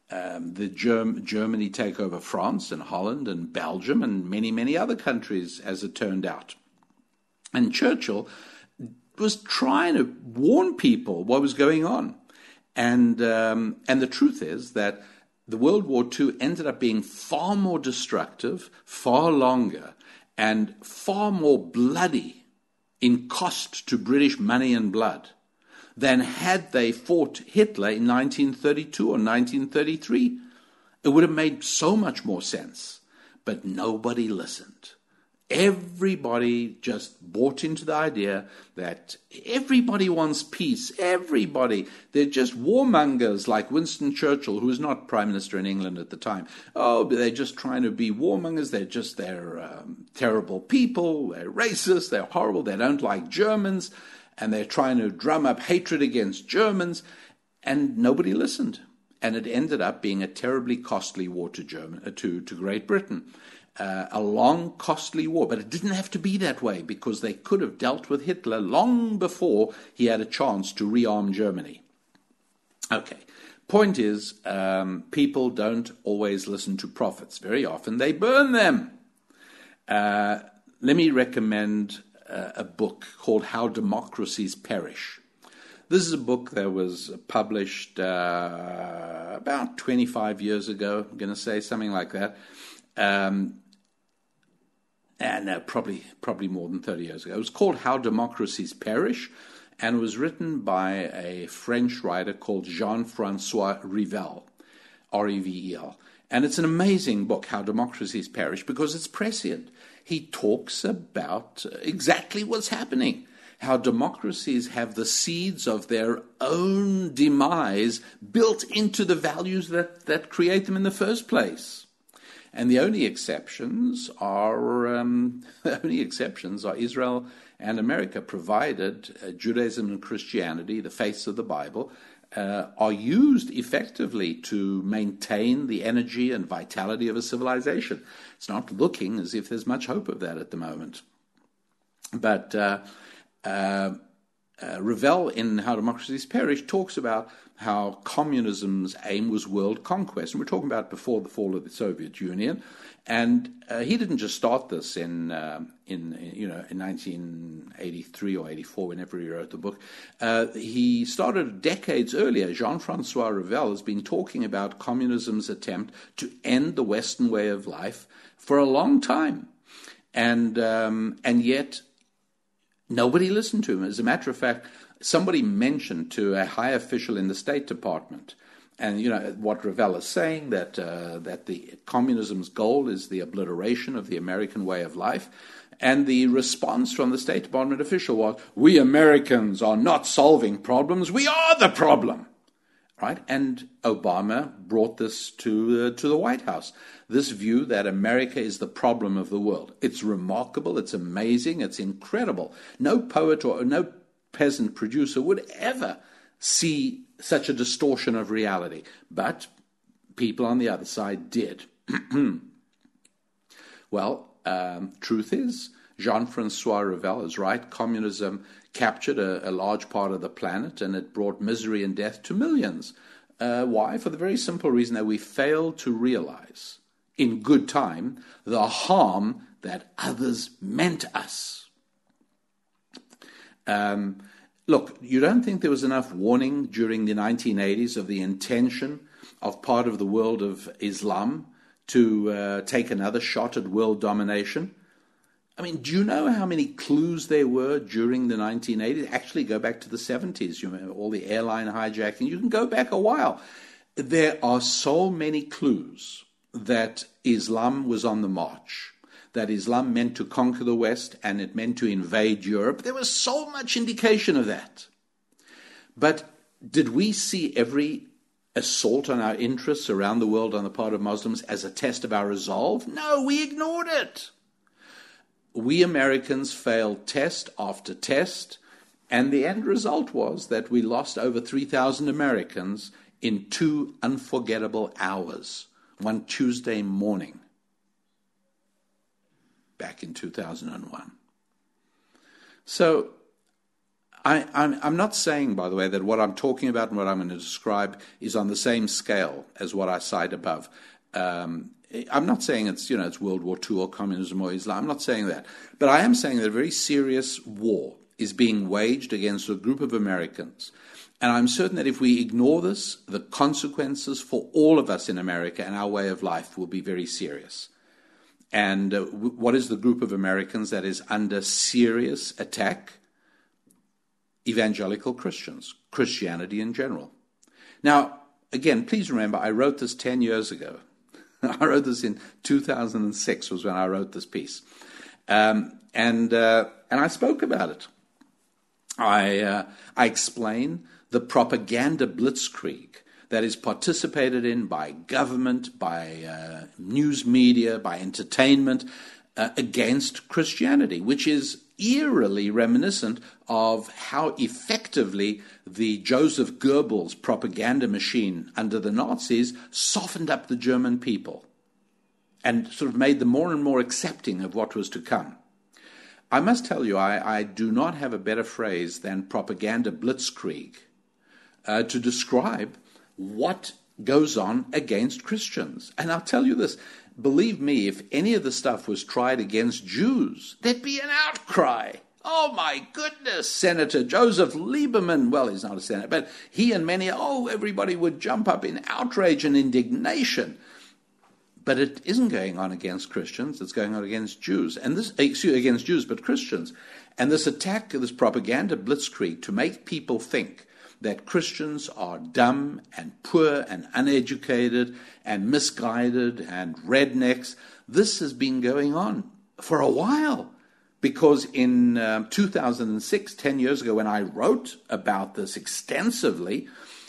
Germany take over France and Holland and Belgium and many, many other countries, as it turned out. And Churchill was trying to warn people what was going on. And the truth is that the World War II ended up being far more destructive, far longer, and far more bloody in cost to British money and blood than had they fought Hitler in 1932 or 1933. It would have made so much more sense. But nobody listened. Everybody just bought into the idea that everybody wants peace. Everybody. They're just warmongers like Winston Churchill, who was not Prime Minister in England at the time. Oh, they're just trying to be warmongers. They're terrible people. They're racist. They're horrible. They don't like Germans. And they're trying to drum up hatred against Germans. And nobody listened. And it ended up being a terribly costly war to Great Britain. A long, costly war. But it didn't have to be that way, because they could have dealt with Hitler long before he had a chance to rearm Germany. Okay. Point is, people don't always listen to prophets. Very often they burn them. Let me recommend a book called How Democracies Perish. This is a book that was published about 25 years ago, I'm going to say, something like that. And probably more than 30 years ago. It was called How Democracies Perish, and it was written by a French writer called Jean-François Revel, R-E-V-E-L. And it's an amazing book, How Democracies Perish, because it's prescient. He talks about exactly what's happening, how democracies have the seeds of their own demise built into the values that create them in the first place. And the only exceptions are Israel and America, provided Judaism and Christianity, the faiths of the Bible, are used effectively to maintain the energy and vitality of a civilization. It's not looking as if there's much hope of that at the moment. But Revel in How Democracies Perish talks about how communism's aim was world conquest. And we're talking about before the fall of the Soviet Union. And he didn't just start this in 1983 or 84, whenever he wrote the book. He started decades earlier. Jean-François Revel has been talking about communism's attempt to end the Western way of life for a long time. And yet nobody listened to him. As a matter of fact, somebody mentioned to a high official in the State Department, and what Revel is saying, that the communism's goal is the obliteration of the American way of life. And the response from the State Department official was, "We Americans are not solving problems, we are the problem." Right? And Obama brought this to the White House, this view that America is the problem of the world. It's remarkable, it's amazing, it's incredible. No poet or no peasant producer would ever see such a distortion of reality. But people on the other side did. Well, truth is, Jean-François Revel is right. Communism captured a large part of the planet, and it brought misery and death to millions. Why? For the very simple reason that we failed to realize in good time the harm that others meant us. Look, you don't think there was enough warning during the 1980s of the intention of part of the world of Islam to take another shot at world domination? I mean, do you know how many clues there were during the 1980s? Actually, go back to the 70s. You remember all the airline hijacking. You can go back a while. There are so many clues that Islam was on the march, that Islam meant to conquer the West and it meant to invade Europe. There was so much indication of that. But did we see every assault on our interests around the world on the part of Muslims as a test of our resolve? No, we ignored it. We Americans failed test after test, and the end result was that we lost over 3,000 Americans in 2 unforgettable hours, one Tuesday morning, back in 2001. So I'm not saying, by the way, that what I'm talking about and what I'm going to describe is on the same scale as what I cite above. I'm not saying it's World War II or communism or Islam. I'm not saying that. But I am saying that a very serious war is being waged against a group of Americans. And I'm certain that if we ignore this, the consequences for all of us in America and our way of life will be very serious. And what is the group of Americans that is under serious attack? Evangelical Christians, Christianity in general. Now, again, please remember, I wrote this 10 years ago. I wrote this in 2006 was when I wrote this piece. And I spoke about it. I explain the propaganda blitzkrieg that is participated in by government, by news media, by entertainment against Christianity, which is eerily reminiscent of how effectively the Joseph Goebbels propaganda machine under the Nazis softened up the German people and sort of made them more and more accepting of what was to come. I must tell you, I do not have a better phrase than propaganda blitzkrieg to describe what goes on against Christians. And I'll tell you this, believe me, if any of the stuff was tried against Jews, there'd be an outcry. Oh, my goodness, Senator Joseph Lieberman, well, he's not a senator, but he and many, everybody would jump up in outrage and indignation. But it isn't going on against Christians, it's going on against Jews. And this, against Jews, but Christians. And this attack, this propaganda blitzkrieg to make people think that Christians are dumb and poor and uneducated and misguided and rednecks. This has been going on for a while because in 2006, 10 years ago, when I wrote about this extensively,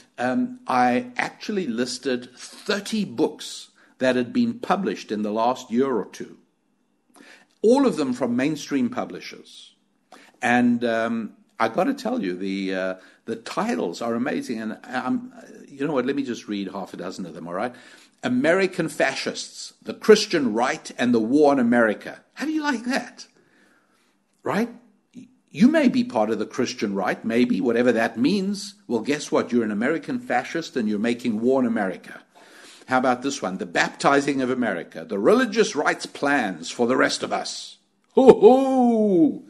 I actually listed 30 books that had been published in the last year or two, all of them from mainstream publishers. And I got to tell you, the titles are amazing. And you know what? Let me just read half a dozen of them, all right? American Fascists, The Christian Right and the War in America. How do you like that? Right? You may be part of the Christian right, maybe, whatever that means. Well, guess what? You're an American fascist and you're making war in America. How about this one? The Baptizing of America, The Religious Rights Plans for the Rest of Us. Ho-ho!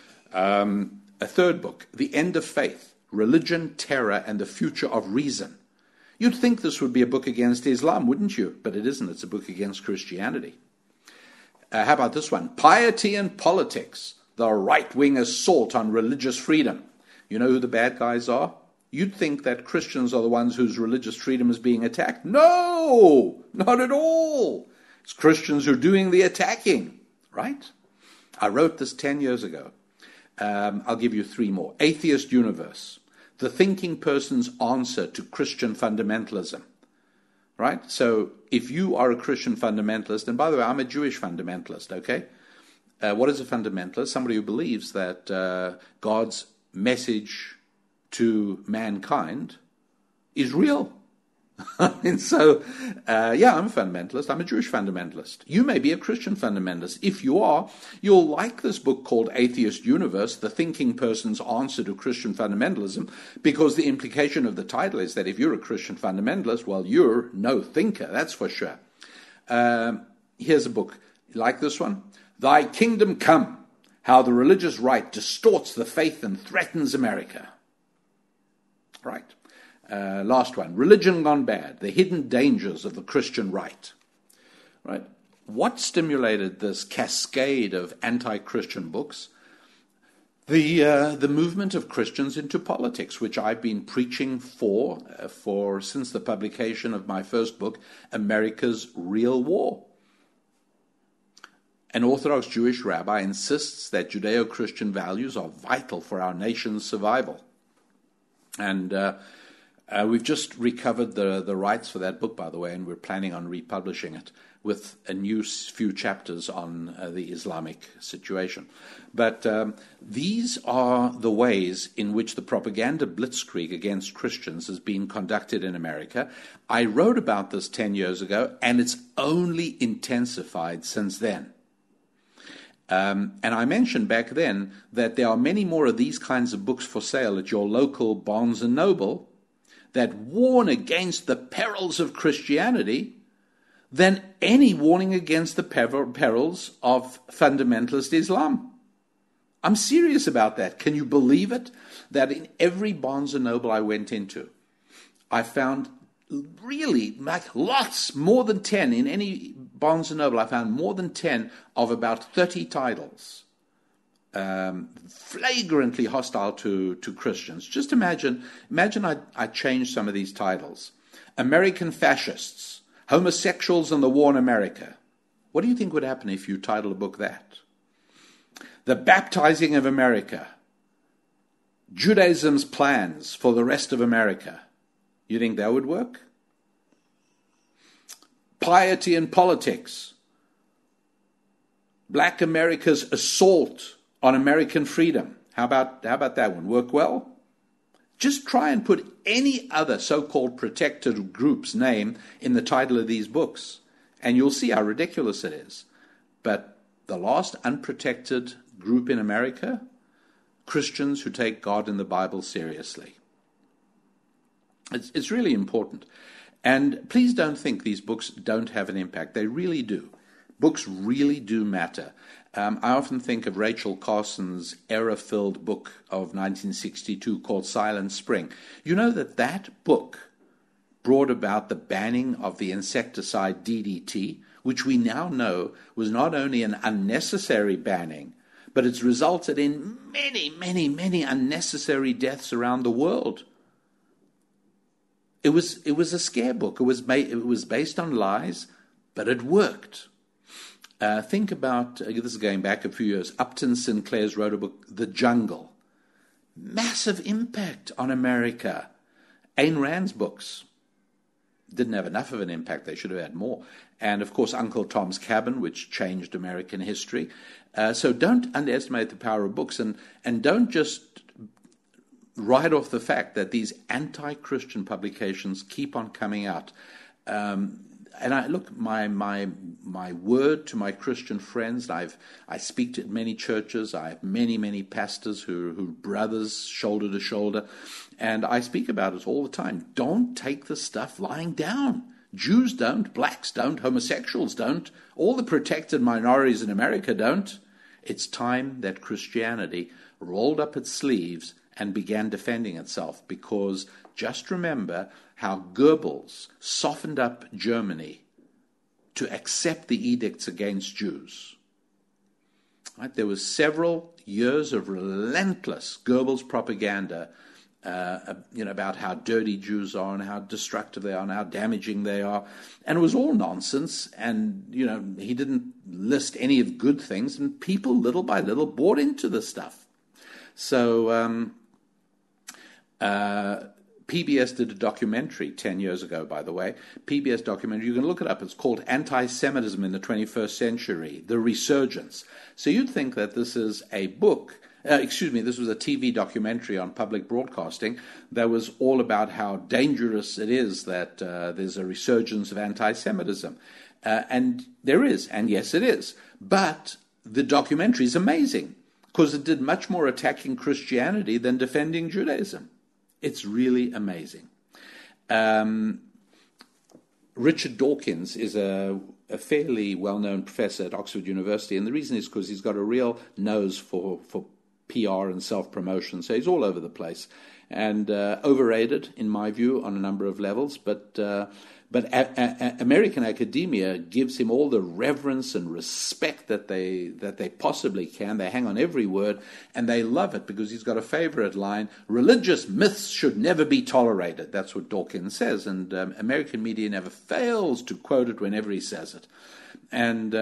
A third book, The End of Faith, Religion, Terror, and the Future of Reason. You'd think this would be a book against Islam, wouldn't you? But it isn't. It's a book against Christianity. How about this one? Piety and Politics, the right-wing assault on religious freedom. You know who the bad guys are? You'd think that Christians are the ones whose religious freedom is being attacked. No, not at all. It's Christians who are doing the attacking, right? I wrote this 10 years ago. I'll give you three more. Atheist Universe, the thinking person's answer to Christian fundamentalism, right? So if you are a Christian fundamentalist, and by the way, I'm a Jewish fundamentalist, okay? What is a fundamentalist? Somebody who believes that God's message to mankind is real. And so, I'm a fundamentalist. I'm a Jewish fundamentalist. You may be a Christian fundamentalist. If you are, you'll like this book called Atheist Universe, The Thinking Person's Answer to Christian Fundamentalism, because the implication of the title is that if you're a Christian fundamentalist, well, you're no thinker, that's for sure. Here's a book. You like this one? Thy Kingdom Come, How the Religious Right Distorts the Faith and Threatens America. Right. Last one, Religion Gone Bad, The Hidden Dangers of the Christian Right. Right. What stimulated this cascade of anti-Christian books? The movement of Christians into politics, which I've been preaching for since the publication of my first book, America's Real War. An Orthodox Jewish rabbi insists that Judeo-Christian values are vital for our nation's survival. And we've just recovered the rights for that book, by the way, and we're planning on republishing it with a new few chapters on the Islamic situation. But these are the ways in which the propaganda blitzkrieg against Christians has been conducted in America. I wrote about this 10 years ago, and it's only intensified since then. And I mentioned back then that there are many more of these kinds of books for sale at your local Barnes & Noble that warn against the perils of Christianity than any warning against the perils of fundamentalist Islam. I'm serious about that. Can you believe it? That in every Barnes & Noble I went into, I found really like lots, more than 10. In any Barnes & Noble, I found more than 10 of about 30 titles, flagrantly hostile to Christians. Just imagine I changed some of these titles. American Fascists, Homosexuals and the War in America. What do you think would happen if you titled a book that? The Baptizing of America. Judaism's Plans for the Rest of America. You think that would work? Piety and Politics. Black America's Assault on American Freedom. How about that one? Work well? Just try and put any other so-called protected group's name in the title of these books, and you'll see how ridiculous it is. But the last unprotected group in America, Christians who take God and the Bible seriously. It's really important. And please don't think these books don't have an impact. They really do. Books really do matter. I often think of Rachel Carson's error-filled book of 1962 called Silent Spring. You know that book brought about the banning of the insecticide DDT, which we now know was not only an unnecessary banning, but it's resulted in many, many, many unnecessary deaths around the world. It was a scare book. It was based on lies, but it worked. Think about, this is going back a few years, Upton Sinclair's wrote a book, The Jungle. Massive impact on America. Ayn Rand's books didn't have enough of an impact. They should have had more. And, of course, Uncle Tom's Cabin, which changed American history. So don't underestimate the power of books, and don't just write off the fact that these anti-Christian publications keep on coming out. And I look, my word to my Christian friends, I speak to many churches, I have many pastors who brothers shoulder to shoulder, and I speak about it all the time. Don't take the stuff lying down. Jews don't, blacks don't, homosexuals don't, all the protected minorities in America don't. It's time that Christianity rolled up its sleeves and began defending itself, because just remember how Goebbels softened up Germany to accept the edicts against Jews. Right? There was several years of relentless Goebbels propaganda about how dirty Jews are and how destructive they are and how damaging they are. And it was all nonsense, and he didn't list any of good things, and people little by little bought into the stuff. So PBS did a documentary 10 years ago, by the way. PBS documentary, you can look it up. It's called Anti-Semitism in the 21st Century, The Resurgence. So you'd think that this is a book, this was a TV documentary on public broadcasting that was all about how dangerous it is that there's a resurgence of anti-Semitism. And there is, and yes, it is. But the documentary is amazing because it did much more attacking Christianity than defending Judaism. It's really amazing. Richard Dawkins is a fairly well-known professor at Oxford University, and the reason is because he's got a real nose for PR and self-promotion, so he's all over the place. And overrated, in my view, on a number of levels, but American academia gives him all the reverence and respect that they possibly can. They hang on every word, and they love it because he's got a favorite line: religious myths should never be tolerated. That's what Dawkins says, and American media never fails to quote it whenever he says it. And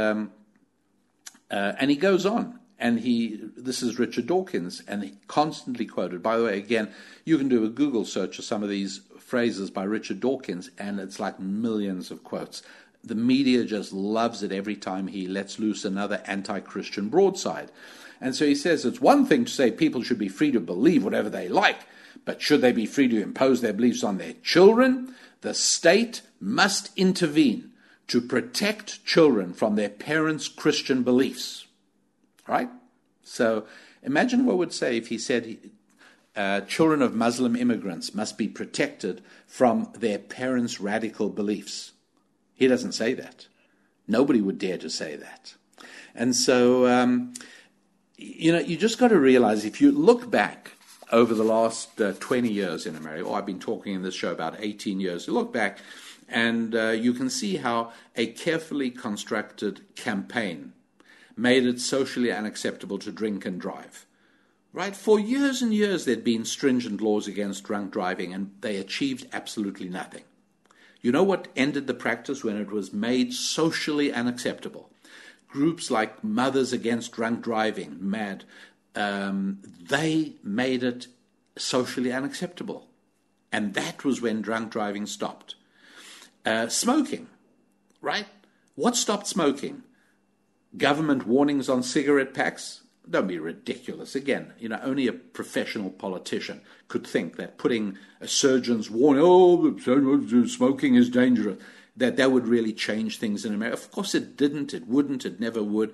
he goes on, and this is Richard Dawkins, and he constantly quoted. By the way, again, you can do a Google search of some of these phrases by Richard Dawkins, and it's like millions of quotes. The media just loves it every time he lets loose another anti-Christian broadside. And so he says it's one thing to say people should be free to believe whatever they like, but should they be free to impose their beliefs on their children? The state must intervene to protect children from their parents' Christian beliefs. right? So imagine what would say if he said children of Muslim immigrants must be protected from their parents' radical beliefs. He doesn't say that. Nobody would dare to say that. And so, you just got to realize, if you look back over the last 20 years in America, or I've been talking in this show about 18 years, you look back and you can see how a carefully constructed campaign made it socially unacceptable to drink and drive. Right? For years and years, there'd been stringent laws against drunk driving, and they achieved absolutely nothing. You know what ended the practice when it was made socially unacceptable? Groups like Mothers Against Drunk Driving, MAD, they made it socially unacceptable. And that was when drunk driving stopped. Smoking, right? What stopped smoking? Government warnings on cigarette packs? Don't be ridiculous. Again, only a professional politician could think that putting a surgeon's warning, smoking is dangerous, that would really change things in America. Of course it didn't, it wouldn't, it never would.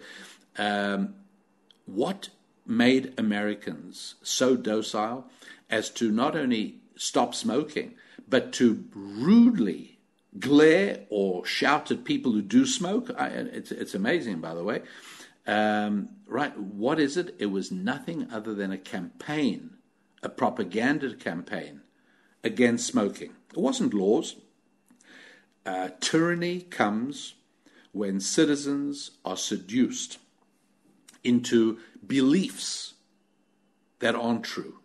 What made Americans so docile as to not only stop smoking, but to rudely glare or shout at people who do smoke? It's amazing, by the way. Right, what is it? It was nothing other than a campaign, a propaganda campaign against smoking. It wasn't laws. Tyranny comes when citizens are seduced into beliefs that aren't true.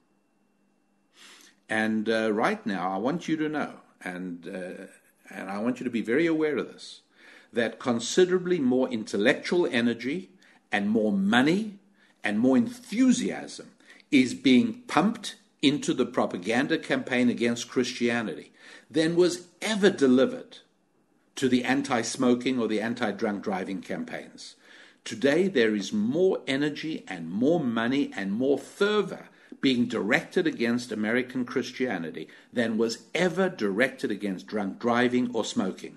And right now, I want you to know, and I want you to be very aware of this, that considerably more intellectual energy and more money and more enthusiasm is being pumped into the propaganda campaign against Christianity than was ever delivered to the anti-smoking or the anti-drunk driving campaigns. Today there is more energy and more money and more fervor being directed against American Christianity than was ever directed against drunk driving or smoking.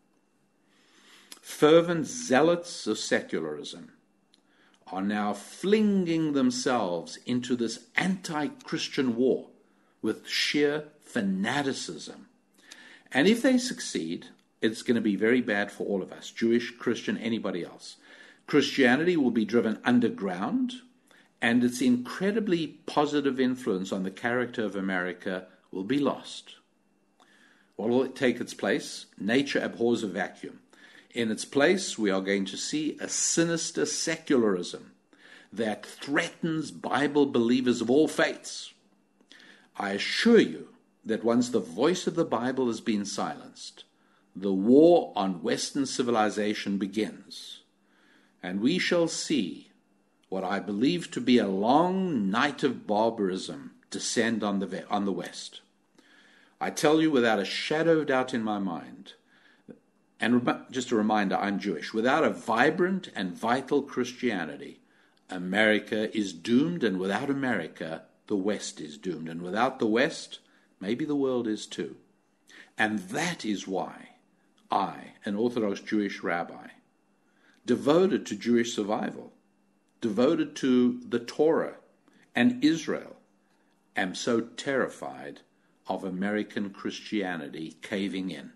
Fervent zealots of secularism are now flinging themselves into this anti-Christian war with sheer fanaticism. And if they succeed, it's going to be very bad for all of us, Jewish, Christian, anybody else. Christianity will be driven underground, and its incredibly positive influence on the character of America will be lost. What will it take its place? Nature abhors a vacuum. In its place, we are going to see a sinister secularism that threatens Bible believers of all faiths. I assure you that once the voice of the Bible has been silenced, the war on Western civilization begins, and we shall see what I believe to be a long night of barbarism descend on the West. I tell you without a shadow of doubt in my mind, and just a reminder, I'm Jewish. Without a vibrant and vital Christianity, America is doomed, and without America, the West is doomed. And without the West, maybe the world is too. And that is why I, an Orthodox Jewish rabbi, devoted to Jewish survival, devoted to the Torah and Israel, am so terrified of American Christianity caving in.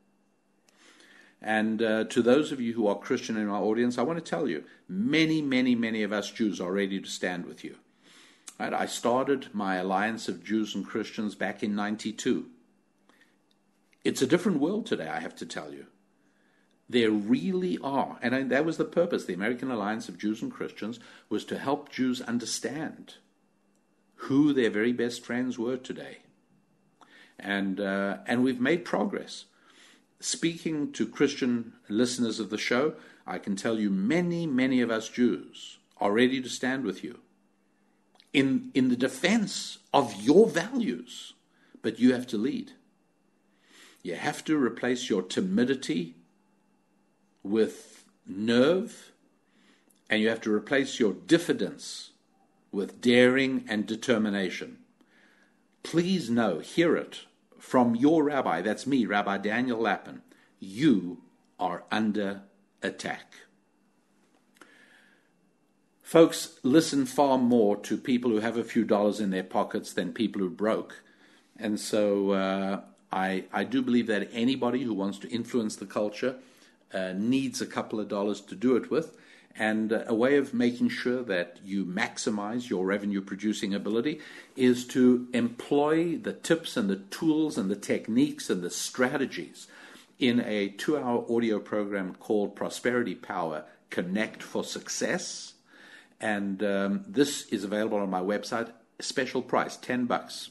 And to those of you who are Christian in our audience, I want to tell you, many, many, many of us Jews are ready to stand with you. Right? I started my alliance of Jews and Christians back in 92. It's a different world today, I have to tell you. There really are, and that was the purpose. The American Alliance of Jews and Christians was to help Jews understand who their very best friends were today. And we've made progress. Speaking to Christian listeners of the show, I can tell you many, many of us Jews are ready to stand with you in the defense of your values. But you have to lead. You have to replace your timidity with nerve, and you have to replace your diffidence with daring and determination. Please know, hear it from your rabbi, that's me, Rabbi Daniel Lapin. You are under attack. Folks listen far more to people who have a few dollars in their pockets than people who are broke. And so I do believe that anybody who wants to influence the culture needs a couple of dollars to do it with. And a way of making sure that you maximize your revenue producing ability is to employ the tips and the tools and the techniques and the strategies in a 2-hour audio program called Prosperity Power Connect for Success. And this is available on my website, special price, $10,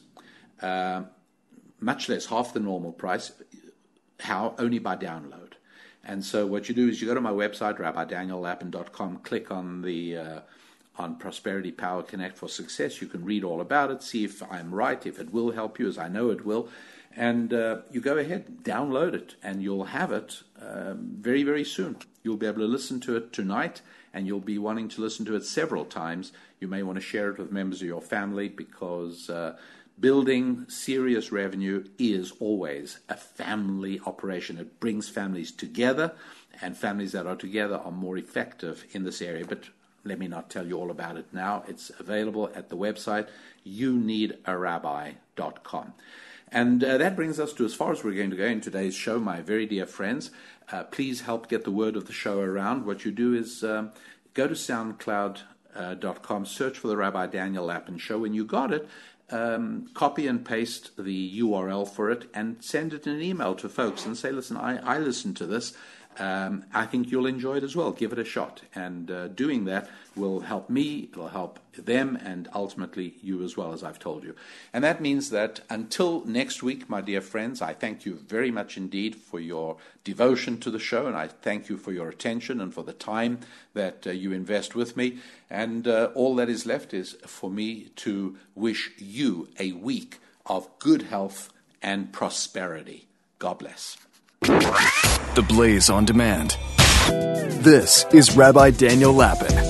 much less, half the normal price. How? Only by download. And so what you do is you go to my website, RabbiDanielLapin.com, click on the on Prosperity Power Connect for Success. You can read all about it, see if I'm right, if it will help you, as I know it will. And you go ahead, download it, and you'll have it very, very soon. You'll be able to listen to it tonight, and you'll be wanting to listen to it several times. You may want to share it with members of your family, because building serious revenue is always a family operation. It brings families together, and families that are together are more effective in this area. But let me not tell you all about it now. It's available at the website, youneedarabbi.com. And that brings us to as far as we're going to go in today's show, my very dear friends. Please help get the word of the show around. What you do is go to SoundCloud.com, search for the Rabbi Daniel Lapin Show. When you got it, copy and paste the URL for it and send it in an email to folks and say, listen, I listened to this. I think you'll enjoy it as well. Give it a shot. And doing that will help me, it will help them, and ultimately you as well, as I've told you. And that means that until next week, my dear friends, I thank you very much indeed for your devotion to the show, and I thank you for your attention and for the time that you invest with me. And all that is left is for me to wish you a week of good health and prosperity. God bless. The Blaze on Demand. This is Rabbi Daniel Lapin.